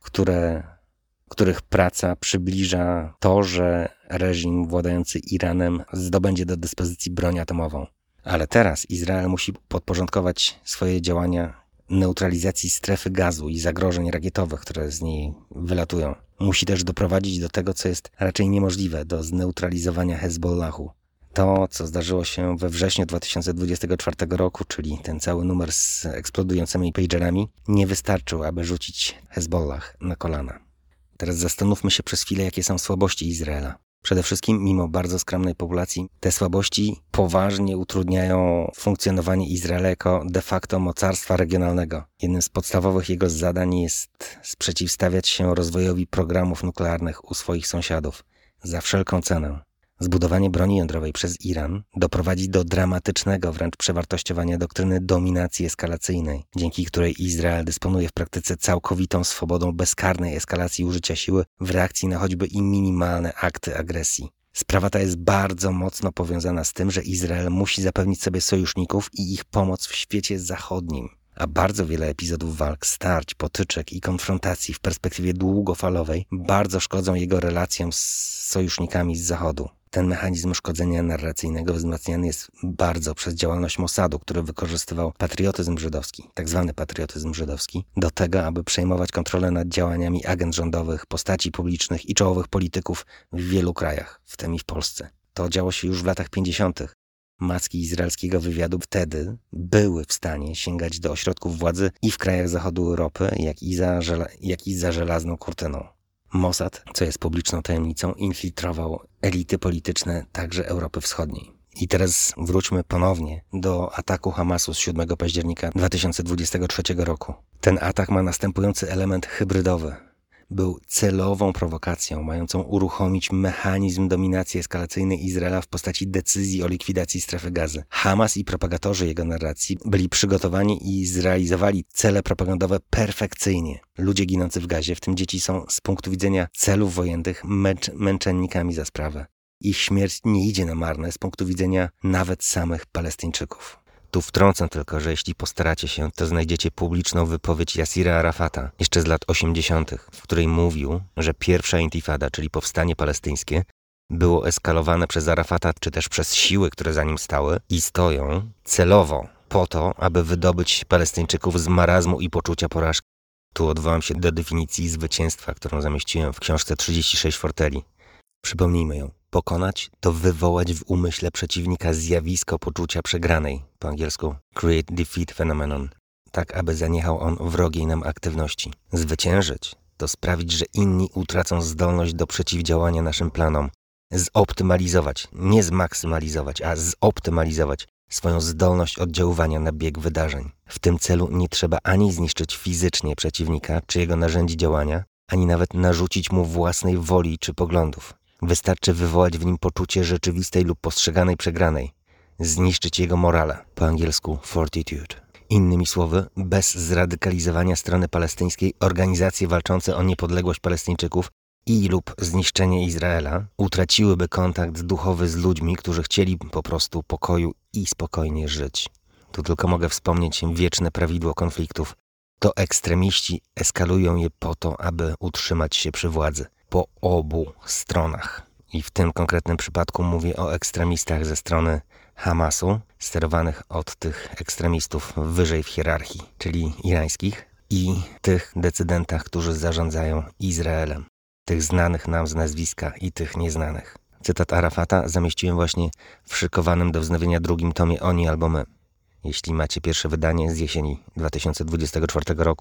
których praca przybliża to, że reżim władający Iranem zdobędzie do dyspozycji broń atomową. Ale teraz Izrael musi podporządkować swoje działania neutralizacji strefy gazu i zagrożeń rakietowych, które z niej wylatują. Musi też doprowadzić do tego, co jest raczej niemożliwe, do zneutralizowania Hezbollahu. To, co zdarzyło się we wrześniu 2024 roku, czyli ten cały numer z eksplodującymi pagerami, nie wystarczył, aby rzucić Hezbollah na kolana. Teraz zastanówmy się przez chwilę, jakie są słabości Izraela. Przede wszystkim, mimo bardzo skromnej populacji, te słabości poważnie utrudniają funkcjonowanie Izraela jako de facto mocarstwa regionalnego. Jednym z podstawowych jego zadań jest sprzeciwstawiać się rozwojowi programów nuklearnych u swoich sąsiadów za wszelką cenę. Zbudowanie broni jądrowej przez Iran doprowadzi do dramatycznego wręcz przewartościowania doktryny dominacji eskalacyjnej, dzięki której Izrael dysponuje w praktyce całkowitą swobodą bezkarnej eskalacji użycia siły w reakcji na choćby i minimalne akty agresji. Sprawa ta jest bardzo mocno powiązana z tym, że Izrael musi zapewnić sobie sojuszników i ich pomoc w świecie zachodnim. A bardzo wiele epizodów walk, starć, potyczek i konfrontacji w perspektywie długofalowej bardzo szkodzą jego relacjom z sojusznikami z Zachodu. Ten mechanizm szkodzenia narracyjnego wzmacniany jest bardzo przez działalność Mossadu, który wykorzystywał patriotyzm żydowski, tzw. patriotyzm żydowski, do tego, aby przejmować kontrolę nad działaniami agent rządowych, postaci publicznych i czołowych polityków w wielu krajach, w tym i w Polsce. To działo się już w latach 50. Macki izraelskiego wywiadu wtedy były w stanie sięgać do ośrodków władzy i w krajach zachodu Europy, jak i za żelazną kurtyną. Mossad, co jest publiczną tajemnicą, infiltrował elity polityczne także Europy Wschodniej. I teraz wróćmy ponownie do ataku Hamasu z 7 października 2023 roku. Ten atak ma następujący element hybrydowy. Był celową prowokacją mającą uruchomić mechanizm dominacji eskalacyjnej Izraela w postaci decyzji o likwidacji strefy gazy. Hamas i propagatorzy jego narracji byli przygotowani i zrealizowali cele propagandowe perfekcyjnie. Ludzie ginący w gazie, w tym dzieci, są z punktu widzenia celów wojennych męczennikami za sprawę. Ich śmierć nie idzie na marne z punktu widzenia nawet samych Palestyńczyków. Tu wtrącę tylko, że jeśli postaracie się, to znajdziecie publiczną wypowiedź Yasira Arafata, jeszcze z lat 80., w której mówił, że pierwsza intifada, czyli powstanie palestyńskie, było eskalowane przez Arafata, czy też przez siły, które za nim stały i stoją celowo po to, aby wydobyć Palestyńczyków z marazmu i poczucia porażki. Tu odwołam się do definicji zwycięstwa, którą zamieściłem w książce 36 forteli. Przypomnijmy ją. Pokonać to wywołać w umyśle przeciwnika zjawisko poczucia przegranej, po angielsku create defeat phenomenon, tak aby zaniechał on wrogiej nam aktywności. Zwyciężyć to sprawić, że inni utracą zdolność do przeciwdziałania naszym planom. Zoptymalizować, nie zmaksymalizować, a zoptymalizować swoją zdolność oddziaływania na bieg wydarzeń. W tym celu nie trzeba ani zniszczyć fizycznie przeciwnika czy jego narzędzi działania, ani nawet narzucić mu własnej woli czy poglądów. Wystarczy wywołać w nim poczucie rzeczywistej lub postrzeganej przegranej, zniszczyć jego morale, po angielsku fortitude. Innymi słowy, bez zradykalizowania strony palestyńskiej organizacje walczące o niepodległość Palestyńczyków i lub zniszczenie Izraela utraciłyby kontakt duchowy z ludźmi, którzy chcieli po prostu pokoju i spokojnie żyć. Tu tylko mogę wspomnieć wieczne prawidło konfliktów. To ekstremiści eskalują je po to, aby utrzymać się przy władzy. Po obu stronach. I w tym konkretnym przypadku mówię o ekstremistach ze strony Hamasu, sterowanych od tych ekstremistów wyżej w hierarchii, czyli irańskich, i tych decydentach, którzy zarządzają Izraelem. Tych znanych nam z nazwiska i tych nieznanych. Cytat Arafata zamieściłem właśnie w szykowanym do wznowienia drugim tomie Oni albo my. Jeśli macie pierwsze wydanie z jesieni 2024 roku,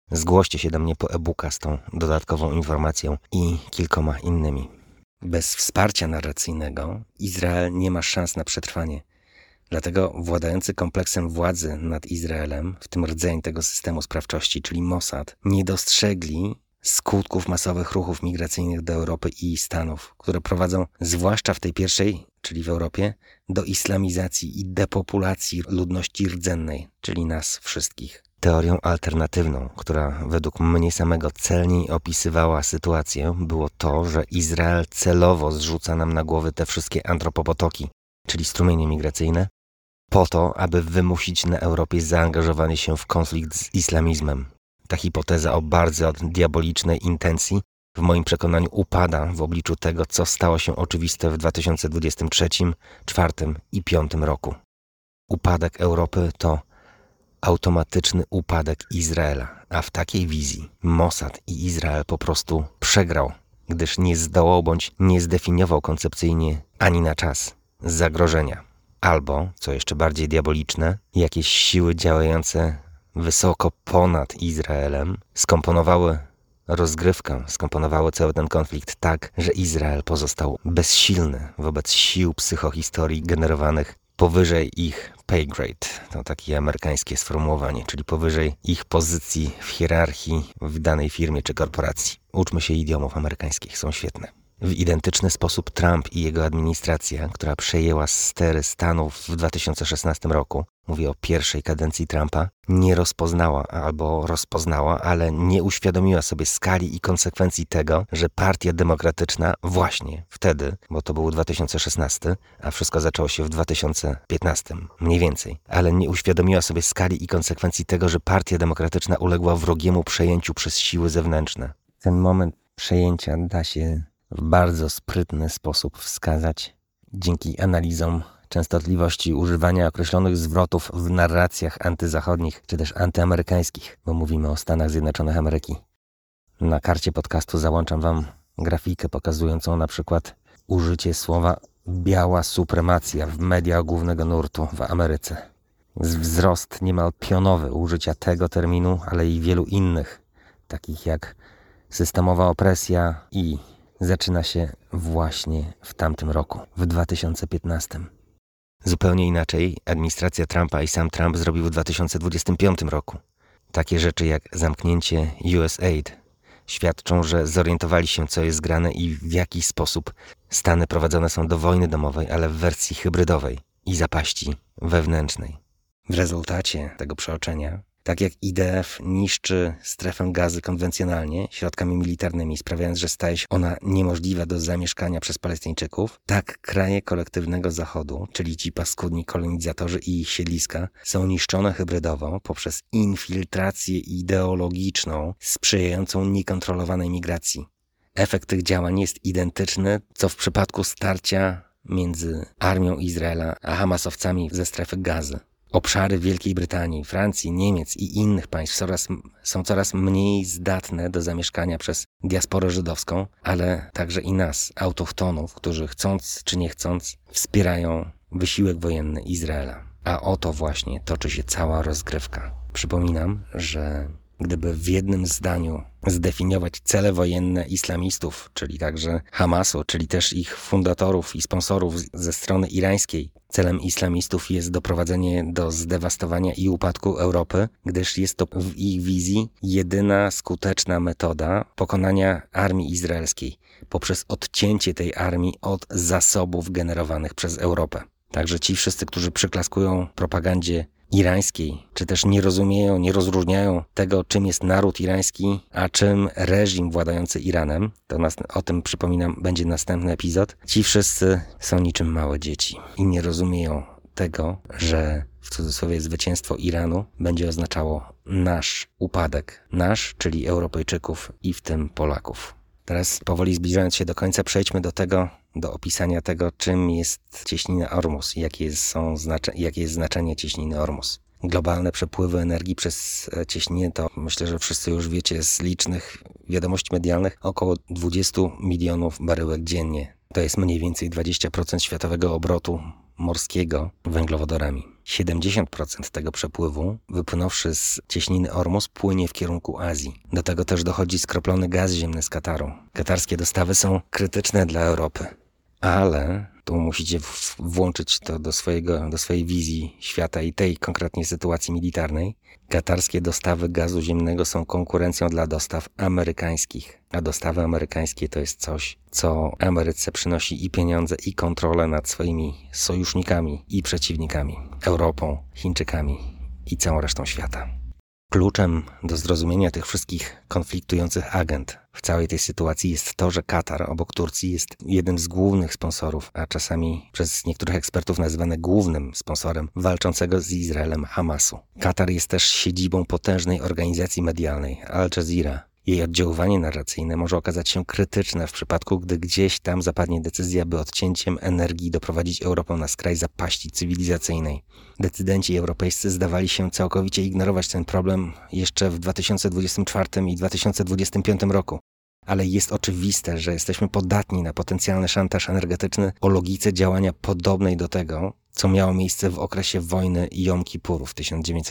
Zgłoście się do mnie po e-booka z tą dodatkową informacją i kilkoma innymi. Bez wsparcia narracyjnego Izrael nie ma szans na przetrwanie. Dlatego władający kompleksem władzy nad Izraelem, w tym rdzeń tego systemu sprawczości, czyli Mossad, nie dostrzegli skutków masowych ruchów migracyjnych do Europy i Stanów, które prowadzą, zwłaszcza w tej pierwszej, czyli w Europie, do islamizacji i depopulacji ludności rdzennej, czyli nas wszystkich. Teorią alternatywną, która według mnie samego celniej opisywała sytuację, było to, że Izrael celowo zrzuca nam na głowy te wszystkie antropopotoki, czyli strumienie migracyjne, po to, aby wymusić na Europie zaangażowanie się w konflikt z islamizmem. Ta hipoteza o bardzo diabolicznej intencji w moim przekonaniu upada w obliczu tego, co stało się oczywiste w 2023, 2024 i 2025 roku. Upadek Europy to automatyczny upadek Izraela, a w takiej wizji Mossad i Izrael po prostu przegrał, gdyż nie zdołał bądź nie zdefiniował koncepcyjnie ani na czas zagrożenia. Albo, co jeszcze bardziej diaboliczne, jakieś siły działające wysoko ponad Izraelem skomponowały rozgrywkę, skomponowały cały ten konflikt tak, że Izrael pozostał bezsilny wobec sił psychohistorii generowanych powyżej ich pay grade. To takie amerykańskie sformułowanie, czyli powyżej ich pozycji w hierarchii w danej firmie czy korporacji. Uczmy się idiomów amerykańskich, są świetne. W identyczny sposób Trump i jego administracja, która przejęła stery Stanów w 2016 roku, mówię o pierwszej kadencji Trumpa, nie rozpoznała albo rozpoznała, ale nie uświadomiła sobie skali i konsekwencji tego, że Partia Demokratyczna właśnie wtedy, bo to był 2016, a wszystko zaczęło się w 2015, mniej więcej, ale nie uświadomiła sobie skali i konsekwencji tego, że Partia Demokratyczna uległa wrogiemu przejęciu przez siły zewnętrzne. Ten moment przejęcia da się w bardzo sprytny sposób wskazać dzięki analizom częstotliwości używania określonych zwrotów w narracjach antyzachodnich czy też antyamerykańskich, bo mówimy o Stanach Zjednoczonych Ameryki. Na karcie podcastu załączam Wam grafikę pokazującą na przykład użycie słowa biała supremacja w mediach głównego nurtu w Ameryce. Wzrost niemal pionowy użycia tego terminu, ale i wielu innych, takich jak systemowa opresja i zaczyna się właśnie w tamtym roku, w 2015. Zupełnie inaczej administracja Trumpa i sam Trump zrobił w 2025 roku. Takie rzeczy jak zamknięcie USAID świadczą, że zorientowali się, co jest grane i w jaki sposób Stany prowadzone są do wojny domowej, ale w wersji hybrydowej i zapaści wewnętrznej. W rezultacie tego przeoczenia, tak jak IDF niszczy strefę Gazy konwencjonalnie środkami militarnymi, sprawiając, że staje się ona niemożliwa do zamieszkania przez Palestyńczyków, tak kraje kolektywnego Zachodu, czyli ci paskudni kolonizatorzy i ich siedliska, są niszczone hybrydowo poprzez infiltrację ideologiczną sprzyjającą niekontrolowanej migracji. Efekt tych działań jest identyczny, co w przypadku starcia między armią Izraela a Hamasowcami ze strefy Gazy. Obszary Wielkiej Brytanii, Francji, Niemiec i innych państw są coraz mniej zdatne do zamieszkania przez diasporę żydowską, ale także i nas, autochtonów, którzy chcąc czy nie chcąc wspierają wysiłek wojenny Izraela. A oto właśnie toczy się cała rozgrywka. Przypominam, że gdyby w jednym zdaniu zdefiniować cele wojenne islamistów, czyli także Hamasu, czyli też ich fundatorów i sponsorów ze strony irańskiej, celem islamistów jest doprowadzenie do zdewastowania i upadku Europy, gdyż jest to w ich wizji jedyna skuteczna metoda pokonania armii izraelskiej poprzez odcięcie tej armii od zasobów generowanych przez Europę. Także ci wszyscy, którzy przyklaskują propagandzie irańskiej, czy też nie rozumieją, nie rozróżniają tego, czym jest naród irański, a czym reżim władający Iranem, to o tym, przypominam, będzie następny epizod. Ci wszyscy są niczym małe dzieci i nie rozumieją tego, że w cudzysłowie zwycięstwo Iranu będzie oznaczało nasz upadek. Nasz, czyli Europejczyków i w tym Polaków. Teraz powoli zbliżając się do końca, przejdźmy do opisania tego, czym jest cieśnina Ormus i jakie jest znaczenie cieśniny Ormus. Globalne przepływy energii przez cieśninę to, myślę, że wszyscy już wiecie z licznych wiadomości medialnych, około 20 milionów baryłek dziennie. To jest mniej więcej 20% światowego obrotu morskiego węglowodorami. 70% tego przepływu, wypłynąwszy z cieśniny Ormus, płynie w kierunku Azji. Do tego też dochodzi skroplony gaz ziemny z Kataru. Katarskie dostawy są krytyczne dla Europy. Ale tu musicie włączyć to do swojej wizji świata i tej konkretnej sytuacji militarnej. Katarskie dostawy gazu ziemnego są konkurencją dla dostaw amerykańskich. A dostawy amerykańskie to jest coś, co Ameryce przynosi i pieniądze, i kontrolę nad swoimi sojusznikami i przeciwnikami. Europą, Chińczykami i całą resztą świata. Kluczem do zrozumienia tych wszystkich konfliktujących agend w całej tej sytuacji jest to, że Katar obok Turcji jest jednym z głównych sponsorów, a czasami przez niektórych ekspertów nazywany głównym sponsorem walczącego z Izraelem Hamasu. Katar jest też siedzibą potężnej organizacji medialnej Al Jazeera. Jej oddziaływanie narracyjne może okazać się krytyczne w przypadku, gdy gdzieś tam zapadnie decyzja, by odcięciem energii doprowadzić Europę na skraj zapaści cywilizacyjnej. Decydenci europejscy zdawali się całkowicie ignorować ten problem jeszcze w 2024 i 2025 roku. Ale jest oczywiste, że jesteśmy podatni na potencjalny szantaż energetyczny o logice działania podobnej do tego, co miało miejsce w okresie wojny Jom Kipuru w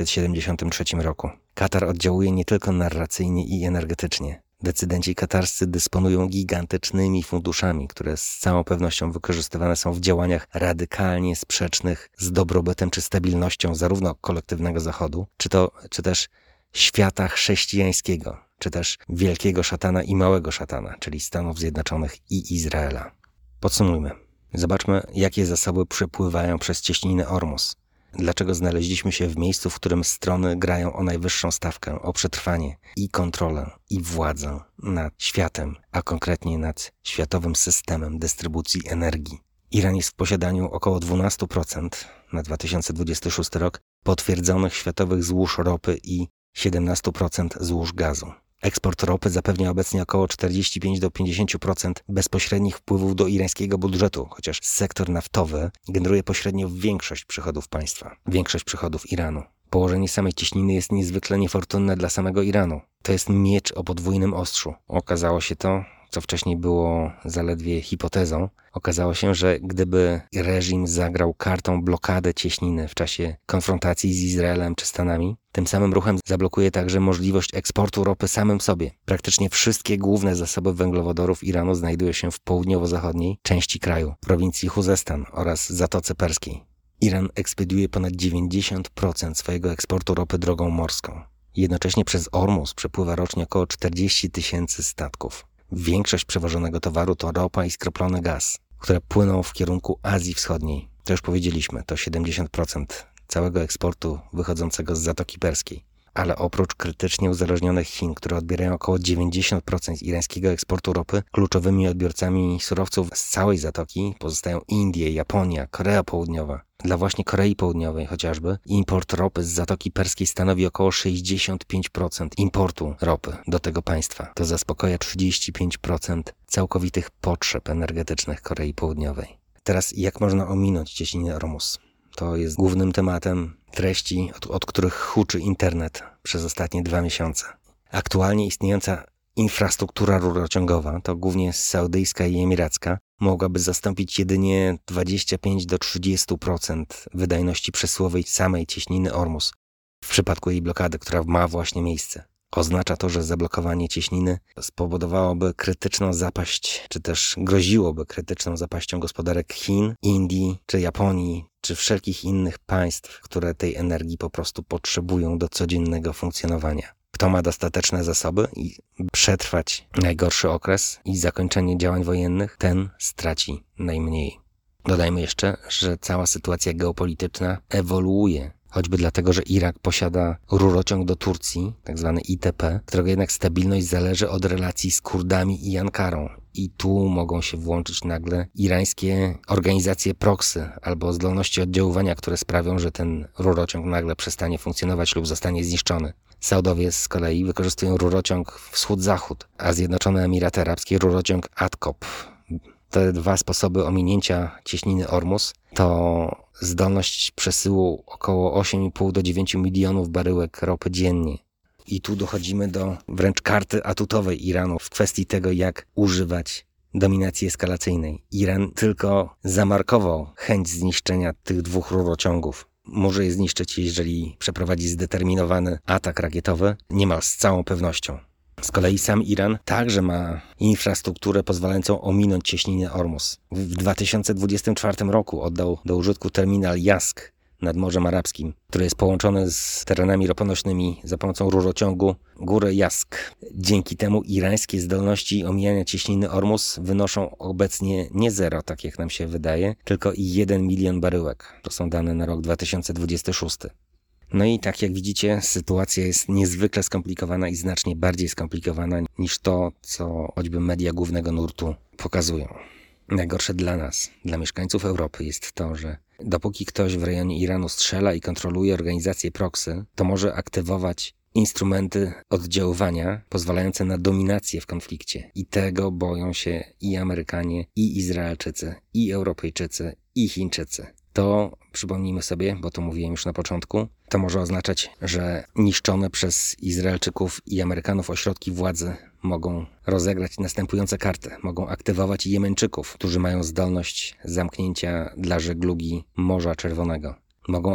1973 roku. Katar oddziałuje nie tylko narracyjnie i energetycznie. Decydenci katarscy dysponują gigantycznymi funduszami, które z całą pewnością wykorzystywane są w działaniach radykalnie sprzecznych z dobrobytem czy stabilnością zarówno kolektywnego Zachodu, czy też świata chrześcijańskiego, czy też wielkiego szatana i małego szatana, czyli Stanów Zjednoczonych i Izraela. Podsumujmy. Zobaczmy, jakie zasoby przepływają przez cieśninę Ormus. Dlaczego znaleźliśmy się w miejscu, w którym strony grają o najwyższą stawkę, o przetrwanie i kontrolę i władzę nad światem, a konkretnie nad światowym systemem dystrybucji energii. Iran jest w posiadaniu około 12% na 2026 rok potwierdzonych światowych złóż ropy i 17% złóż gazu. Eksport ropy zapewnia obecnie około 45-50% bezpośrednich wpływów do irańskiego budżetu, chociaż sektor naftowy generuje pośrednio większość przychodów państwa, większość przychodów Iranu. Położenie samej cieśniny jest niezwykle niefortunne dla samego Iranu. To jest miecz o podwójnym ostrzu. Okazało się to, co wcześniej było zaledwie hipotezą, okazało się, że gdyby reżim zagrał kartą blokadę cieśniny w czasie konfrontacji z Izraelem czy Stanami, tym samym ruchem zablokuje także możliwość eksportu ropy samym sobie. Praktycznie wszystkie główne zasoby węglowodorów Iranu znajdują się w południowo-zachodniej części kraju, prowincji Chuzestan oraz Zatoce Perskiej. Iran ekspediuje ponad 90% swojego eksportu ropy drogą morską. Jednocześnie przez Ormus przepływa rocznie około 40 000 statków. Większość przewożonego towaru to ropa i skroplony gaz, które płyną w kierunku Azji Wschodniej. To już powiedzieliśmy, to 70% całego eksportu wychodzącego z Zatoki Perskiej. Ale oprócz krytycznie uzależnionych Chin, które odbierają około 90% irańskiego eksportu ropy, kluczowymi odbiorcami surowców z całej Zatoki pozostają Indie, Japonia, Korea Południowa. Dla właśnie Korei Południowej chociażby import ropy z Zatoki Perskiej stanowi około 65% importu ropy do tego państwa. To zaspokaja 35% całkowitych potrzeb energetycznych Korei Południowej. Teraz jak można ominąć cieśninę Ormus? To jest głównym tematem treści, od których huczy internet przez ostatnie 2 miesiące. Aktualnie istniejąca infrastruktura rurociągowa, to głównie saudyjska i emiracka, mogłaby zastąpić jedynie 25-30% wydajności przesyłowej samej cieśniny Ormus w przypadku jej blokady, która ma właśnie miejsce. Oznacza to, że zablokowanie cieśniny spowodowałoby krytyczną zapaść, czy też groziłoby krytyczną zapaścią gospodarek Chin, Indii, czy Japonii, czy wszelkich innych państw, które tej energii po prostu potrzebują do codziennego funkcjonowania. Kto ma dostateczne zasoby i przetrwać najgorszy okres i zakończenie działań wojennych, ten straci najmniej. Dodajmy jeszcze, że cała sytuacja geopolityczna ewoluuje, choćby dlatego, że Irak posiada rurociąg do Turcji, tzw. ITP, którego jednak stabilność zależy od relacji z Kurdami i Ankarą. I tu mogą się włączyć nagle irańskie organizacje proxy albo zdolności oddziaływania, które sprawią, że ten rurociąg nagle przestanie funkcjonować lub zostanie zniszczony. Saudowie z kolei wykorzystują rurociąg wschód-zachód, a Zjednoczone Emiraty Arabskie rurociąg Adkop. Te 2 sposoby ominięcia cieśniny Ormus to zdolność przesyłu około 8,5 do 9 milionów baryłek ropy dziennie. I tu dochodzimy do wręcz karty atutowej Iranu w kwestii tego, jak używać dominacji eskalacyjnej. Iran tylko zamarkował chęć zniszczenia tych 2 rurociągów. Może je zniszczyć, jeżeli przeprowadzi zdeterminowany atak rakietowy, niemal z całą pewnością. Z kolei sam Iran także ma infrastrukturę pozwalającą ominąć cieśninę Ormus. W 2024 roku oddał do użytku terminal Jask nad Morzem Arabskim, który jest połączony z terenami roponośnymi za pomocą rurociągu Górę Jask. Dzięki temu irańskie zdolności omijania cieśniny Ormus wynoszą obecnie nie 0, tak jak nam się wydaje, tylko i 1 milion baryłek. To są dane na rok 2026. No i tak jak widzicie, sytuacja jest niezwykle skomplikowana i znacznie bardziej skomplikowana niż to, co choćby media głównego nurtu pokazują. Najgorsze dla nas, dla mieszkańców Europy jest to, że dopóki ktoś w rejonie Iranu strzela i kontroluje organizację proxy, to może aktywować instrumenty oddziaływania pozwalające na dominację w konflikcie. I tego boją się i Amerykanie, i Izraelczycy, i Europejczycy, i Chińczycy. To, przypomnijmy sobie, bo to mówiłem już na początku, to może oznaczać, że niszczone przez Izraelczyków i Amerykanów ośrodki władzy mogą rozegrać następujące karty. Mogą aktywować Jemeńczyków, którzy mają zdolność zamknięcia dla żeglugi Morza Czerwonego. Mogą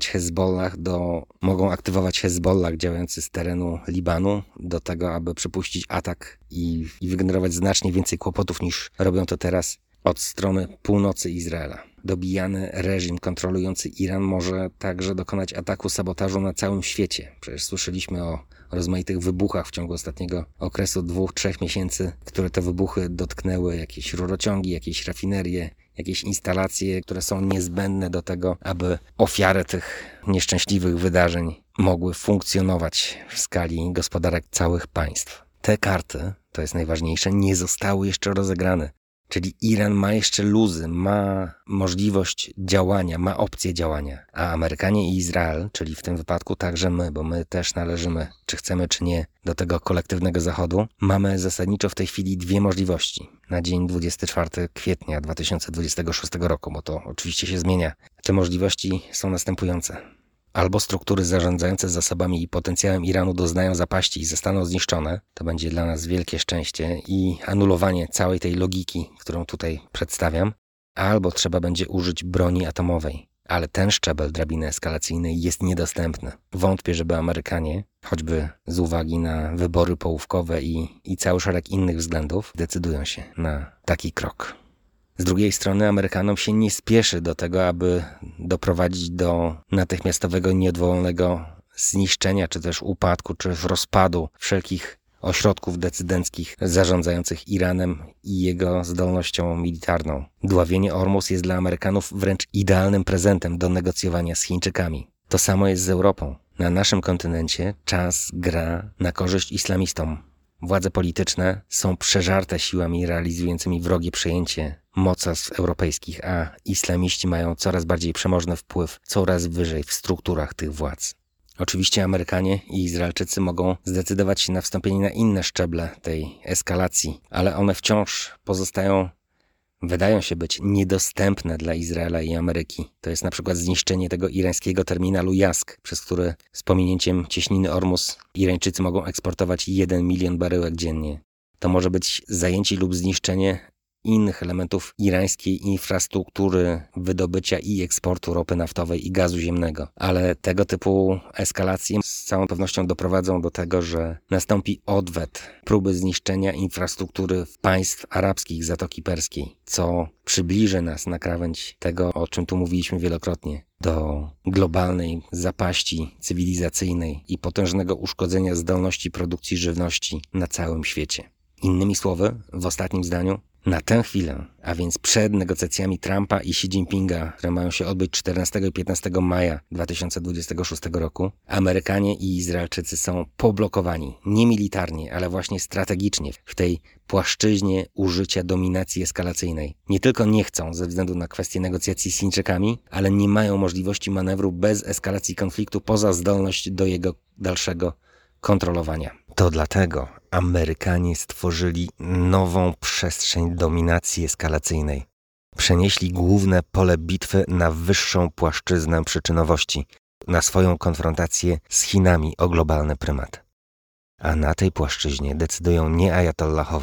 aktywować Hezbollah działający z terenu Libanu do tego, aby przypuścić atak i wygenerować znacznie więcej kłopotów niż robią to teraz od strony północy Izraela. Dobijany reżim kontrolujący Iran może także dokonać ataku sabotażu na całym świecie. Przecież słyszeliśmy o rozmaitych wybuchach w ciągu ostatniego okresu 2-3 miesięcy, które te wybuchy dotknęły jakieś rurociągi, jakieś rafinerie, jakieś instalacje, które są niezbędne do tego, aby ofiary tych nieszczęśliwych wydarzeń mogły funkcjonować w skali gospodarek całych państw. Te karty, to jest najważniejsze, nie zostały jeszcze rozegrane. Czyli Iran ma jeszcze luzy, ma możliwość działania, ma opcję działania. A Amerykanie i Izrael, czyli w tym wypadku także my, bo my też należymy, czy chcemy, czy nie, do tego kolektywnego Zachodu, mamy zasadniczo w tej chwili 2 możliwości. Na dzień 24 kwietnia 2026 roku, bo to oczywiście się zmienia. Te możliwości są następujące. Albo struktury zarządzające zasobami i potencjałem Iranu doznają zapaści i zostaną zniszczone. To będzie dla nas wielkie szczęście i anulowanie całej tej logiki, którą tutaj przedstawiam. Albo trzeba będzie użyć broni atomowej. Ale ten szczebel drabiny eskalacyjnej jest niedostępny. Wątpię, żeby Amerykanie, choćby z uwagi na wybory połówkowe i cały szereg innych względów, decydują się na taki krok. Z drugiej strony Amerykanom się nie spieszy do tego, aby doprowadzić do natychmiastowego, nieodwołalnego zniszczenia, czy też upadku, czy rozpadu wszelkich ośrodków decydenckich zarządzających Iranem i jego zdolnością militarną. Dławienie Ormus jest dla Amerykanów wręcz idealnym prezentem do negocjowania z Chińczykami. To samo jest z Europą. Na naszym kontynencie czas gra na korzyść islamistom. Władze polityczne są przeżarte siłami realizującymi wrogie przejęcie mocarstw europejskich, a islamiści mają coraz bardziej przemożny wpływ coraz wyżej w strukturach tych władz. Oczywiście Amerykanie i Izraelczycy mogą zdecydować się na wstąpienie na inne szczeble tej eskalacji, ale one wciąż wydają się być niedostępne dla Izraela i Ameryki. To jest na przykład zniszczenie tego irańskiego terminalu Jask, przez który z pominięciem cieśniny Ormus Irańczycy mogą eksportować 1 milion baryłek dziennie. To może być zajęcie lub zniszczenie innych elementów irańskiej infrastruktury wydobycia i eksportu ropy naftowej i gazu ziemnego. Ale tego typu eskalacje z całą pewnością doprowadzą do tego, że nastąpi odwet próby zniszczenia infrastruktury państw arabskich Zatoki Perskiej, co przybliży nas na krawędź tego, o czym tu mówiliśmy wielokrotnie, do globalnej zapaści cywilizacyjnej i potężnego uszkodzenia zdolności produkcji żywności na całym świecie. Innymi słowy, w ostatnim zdaniu, na tę chwilę, a więc przed negocjacjami Trumpa i Xi Jinpinga, które mają się odbyć 14 i 15 maja 2026 roku, Amerykanie i Izraelczycy są poblokowani, nie militarnie, ale właśnie strategicznie w tej płaszczyźnie użycia dominacji eskalacyjnej. Nie tylko nie chcą ze względu na kwestie negocjacji z Chińczykami, ale nie mają możliwości manewru bez eskalacji konfliktu poza zdolność do jego dalszego kontrolowania. To dlatego Amerykanie stworzyli nową przestrzeń dominacji eskalacyjnej. Przenieśli główne pole bitwy na wyższą płaszczyznę przyczynowości, na swoją konfrontację z Chinami o globalny prymat. A na tej płaszczyźnie decydują nie ajatollahowie,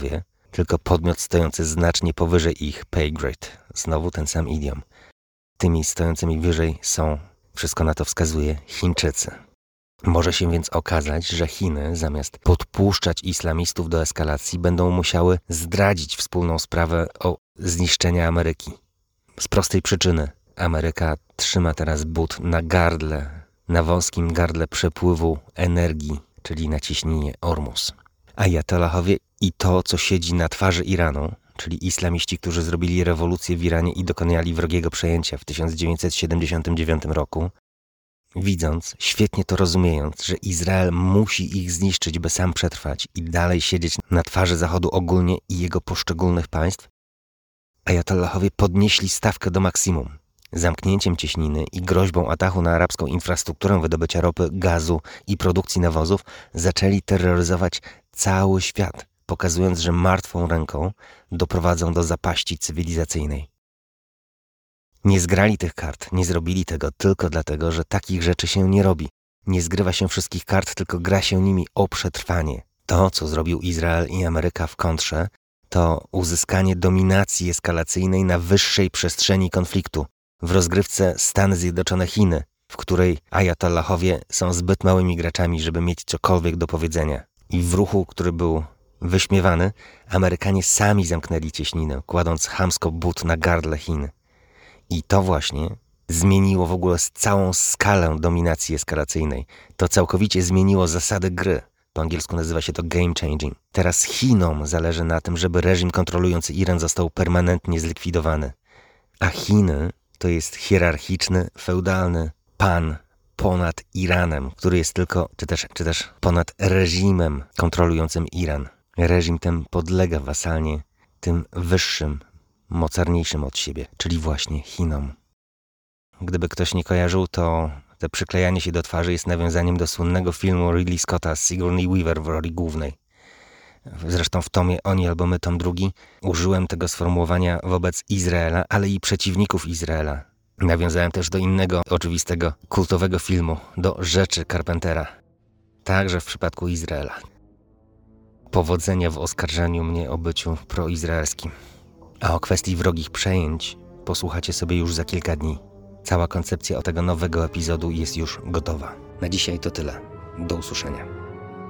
tylko podmiot stojący znacznie powyżej ich pay grade. Znowu ten sam idiom. Tymi stojącymi wyżej są, wszystko na to wskazuje, Chińczycy. Może się więc okazać, że Chiny, zamiast podpuszczać islamistów do eskalacji, będą musiały zdradzić wspólną sprawę o zniszczenie Ameryki. Z prostej przyczyny. Ameryka trzyma teraz but na gardle, na wąskim gardle przepływu energii, czyli na ciśnienie Ormus. Ajatollahowie i to, co siedzi na twarzy Iranu, czyli islamiści, którzy zrobili rewolucję w Iranie i dokonali wrogiego przejęcia w 1979 roku, widząc, świetnie to rozumiejąc, że Izrael musi ich zniszczyć, by sam przetrwać i dalej siedzieć na twarzy Zachodu ogólnie i jego poszczególnych państw, ajatollahowie podnieśli stawkę do maksimum. Zamknięciem cieśniny i groźbą ataku na arabską infrastrukturę wydobycia ropy, gazu i produkcji nawozów zaczęli terroryzować cały świat, pokazując, że martwą ręką doprowadzą do zapaści cywilizacyjnej. Nie zgrali tych kart, nie zrobili tego tylko dlatego, że takich rzeczy się nie robi. Nie zgrywa się wszystkich kart, tylko gra się nimi o przetrwanie. To, co zrobił Izrael i Ameryka w kontrze, to uzyskanie dominacji eskalacyjnej na wyższej przestrzeni konfliktu. W rozgrywce Stany Zjednoczone-Chiny, w której ajatollahowie są zbyt małymi graczami, żeby mieć cokolwiek do powiedzenia. I w ruchu, który był wyśmiewany, Amerykanie sami zamknęli cieśninę, kładąc chamsko but na gardle Chin. I to właśnie zmieniło w ogóle całą skalę dominacji eskalacyjnej. To całkowicie zmieniło zasady gry. Po angielsku nazywa się to game changing. Teraz Chinom zależy na tym, żeby reżim kontrolujący Iran został permanentnie zlikwidowany. A Chiny to jest hierarchiczny, feudalny pan ponad Iranem, który jest tylko, czy też ponad reżimem kontrolującym Iran. Reżim ten podlega wasalnie tym wyższym, mocarniejszym od siebie, czyli właśnie Chinom. Gdyby ktoś nie kojarzył, to to przyklejanie się do twarzy jest nawiązaniem do słynnego filmu Ridley Scotta z Sigourney Weaver w roli głównej. Zresztą w tomie Oni albo my, tom drugi, użyłem tego sformułowania wobec Izraela, ale i przeciwników Izraela. Nawiązałem też do innego, oczywistego, kultowego filmu, do Rzeczy Carpentera. Także w przypadku Izraela. Powodzenia w oskarżaniu mnie o byciu proizraelskim. A o kwestii wrogich przejęć posłuchacie sobie już za kilka dni. Cała koncepcja tego nowego epizodu jest już gotowa. Na dzisiaj to tyle. Do usłyszenia.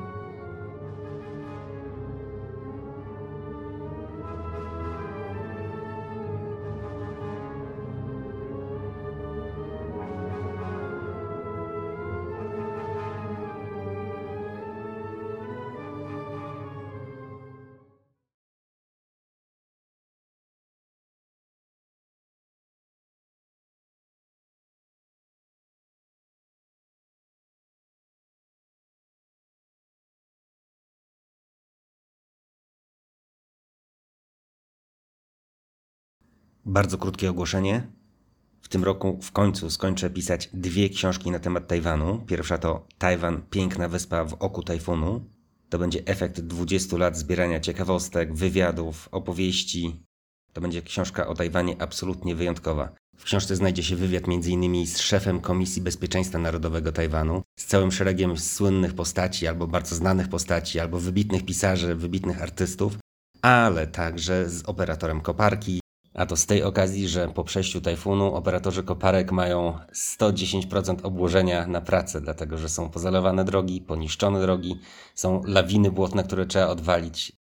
Bardzo krótkie ogłoszenie. W tym roku w końcu skończę pisać 2 książki na temat Tajwanu. Pierwsza to Tajwan, piękna wyspa w oku tajfunu. To będzie efekt 20 lat zbierania ciekawostek, wywiadów, opowieści. To będzie książka o Tajwanie absolutnie wyjątkowa. W książce znajdzie się wywiad m.in. z szefem Komisji Bezpieczeństwa Narodowego Tajwanu, z całym szeregiem słynnych postaci, albo bardzo znanych postaci, albo wybitnych pisarzy, wybitnych artystów, ale także z operatorem koparki. A to z tej okazji, że po przejściu tajfunu operatorzy koparek mają 110% obłożenia na pracę, dlatego że są pozalewane drogi, poniszczone drogi, są lawiny błotne, które trzeba odwalić.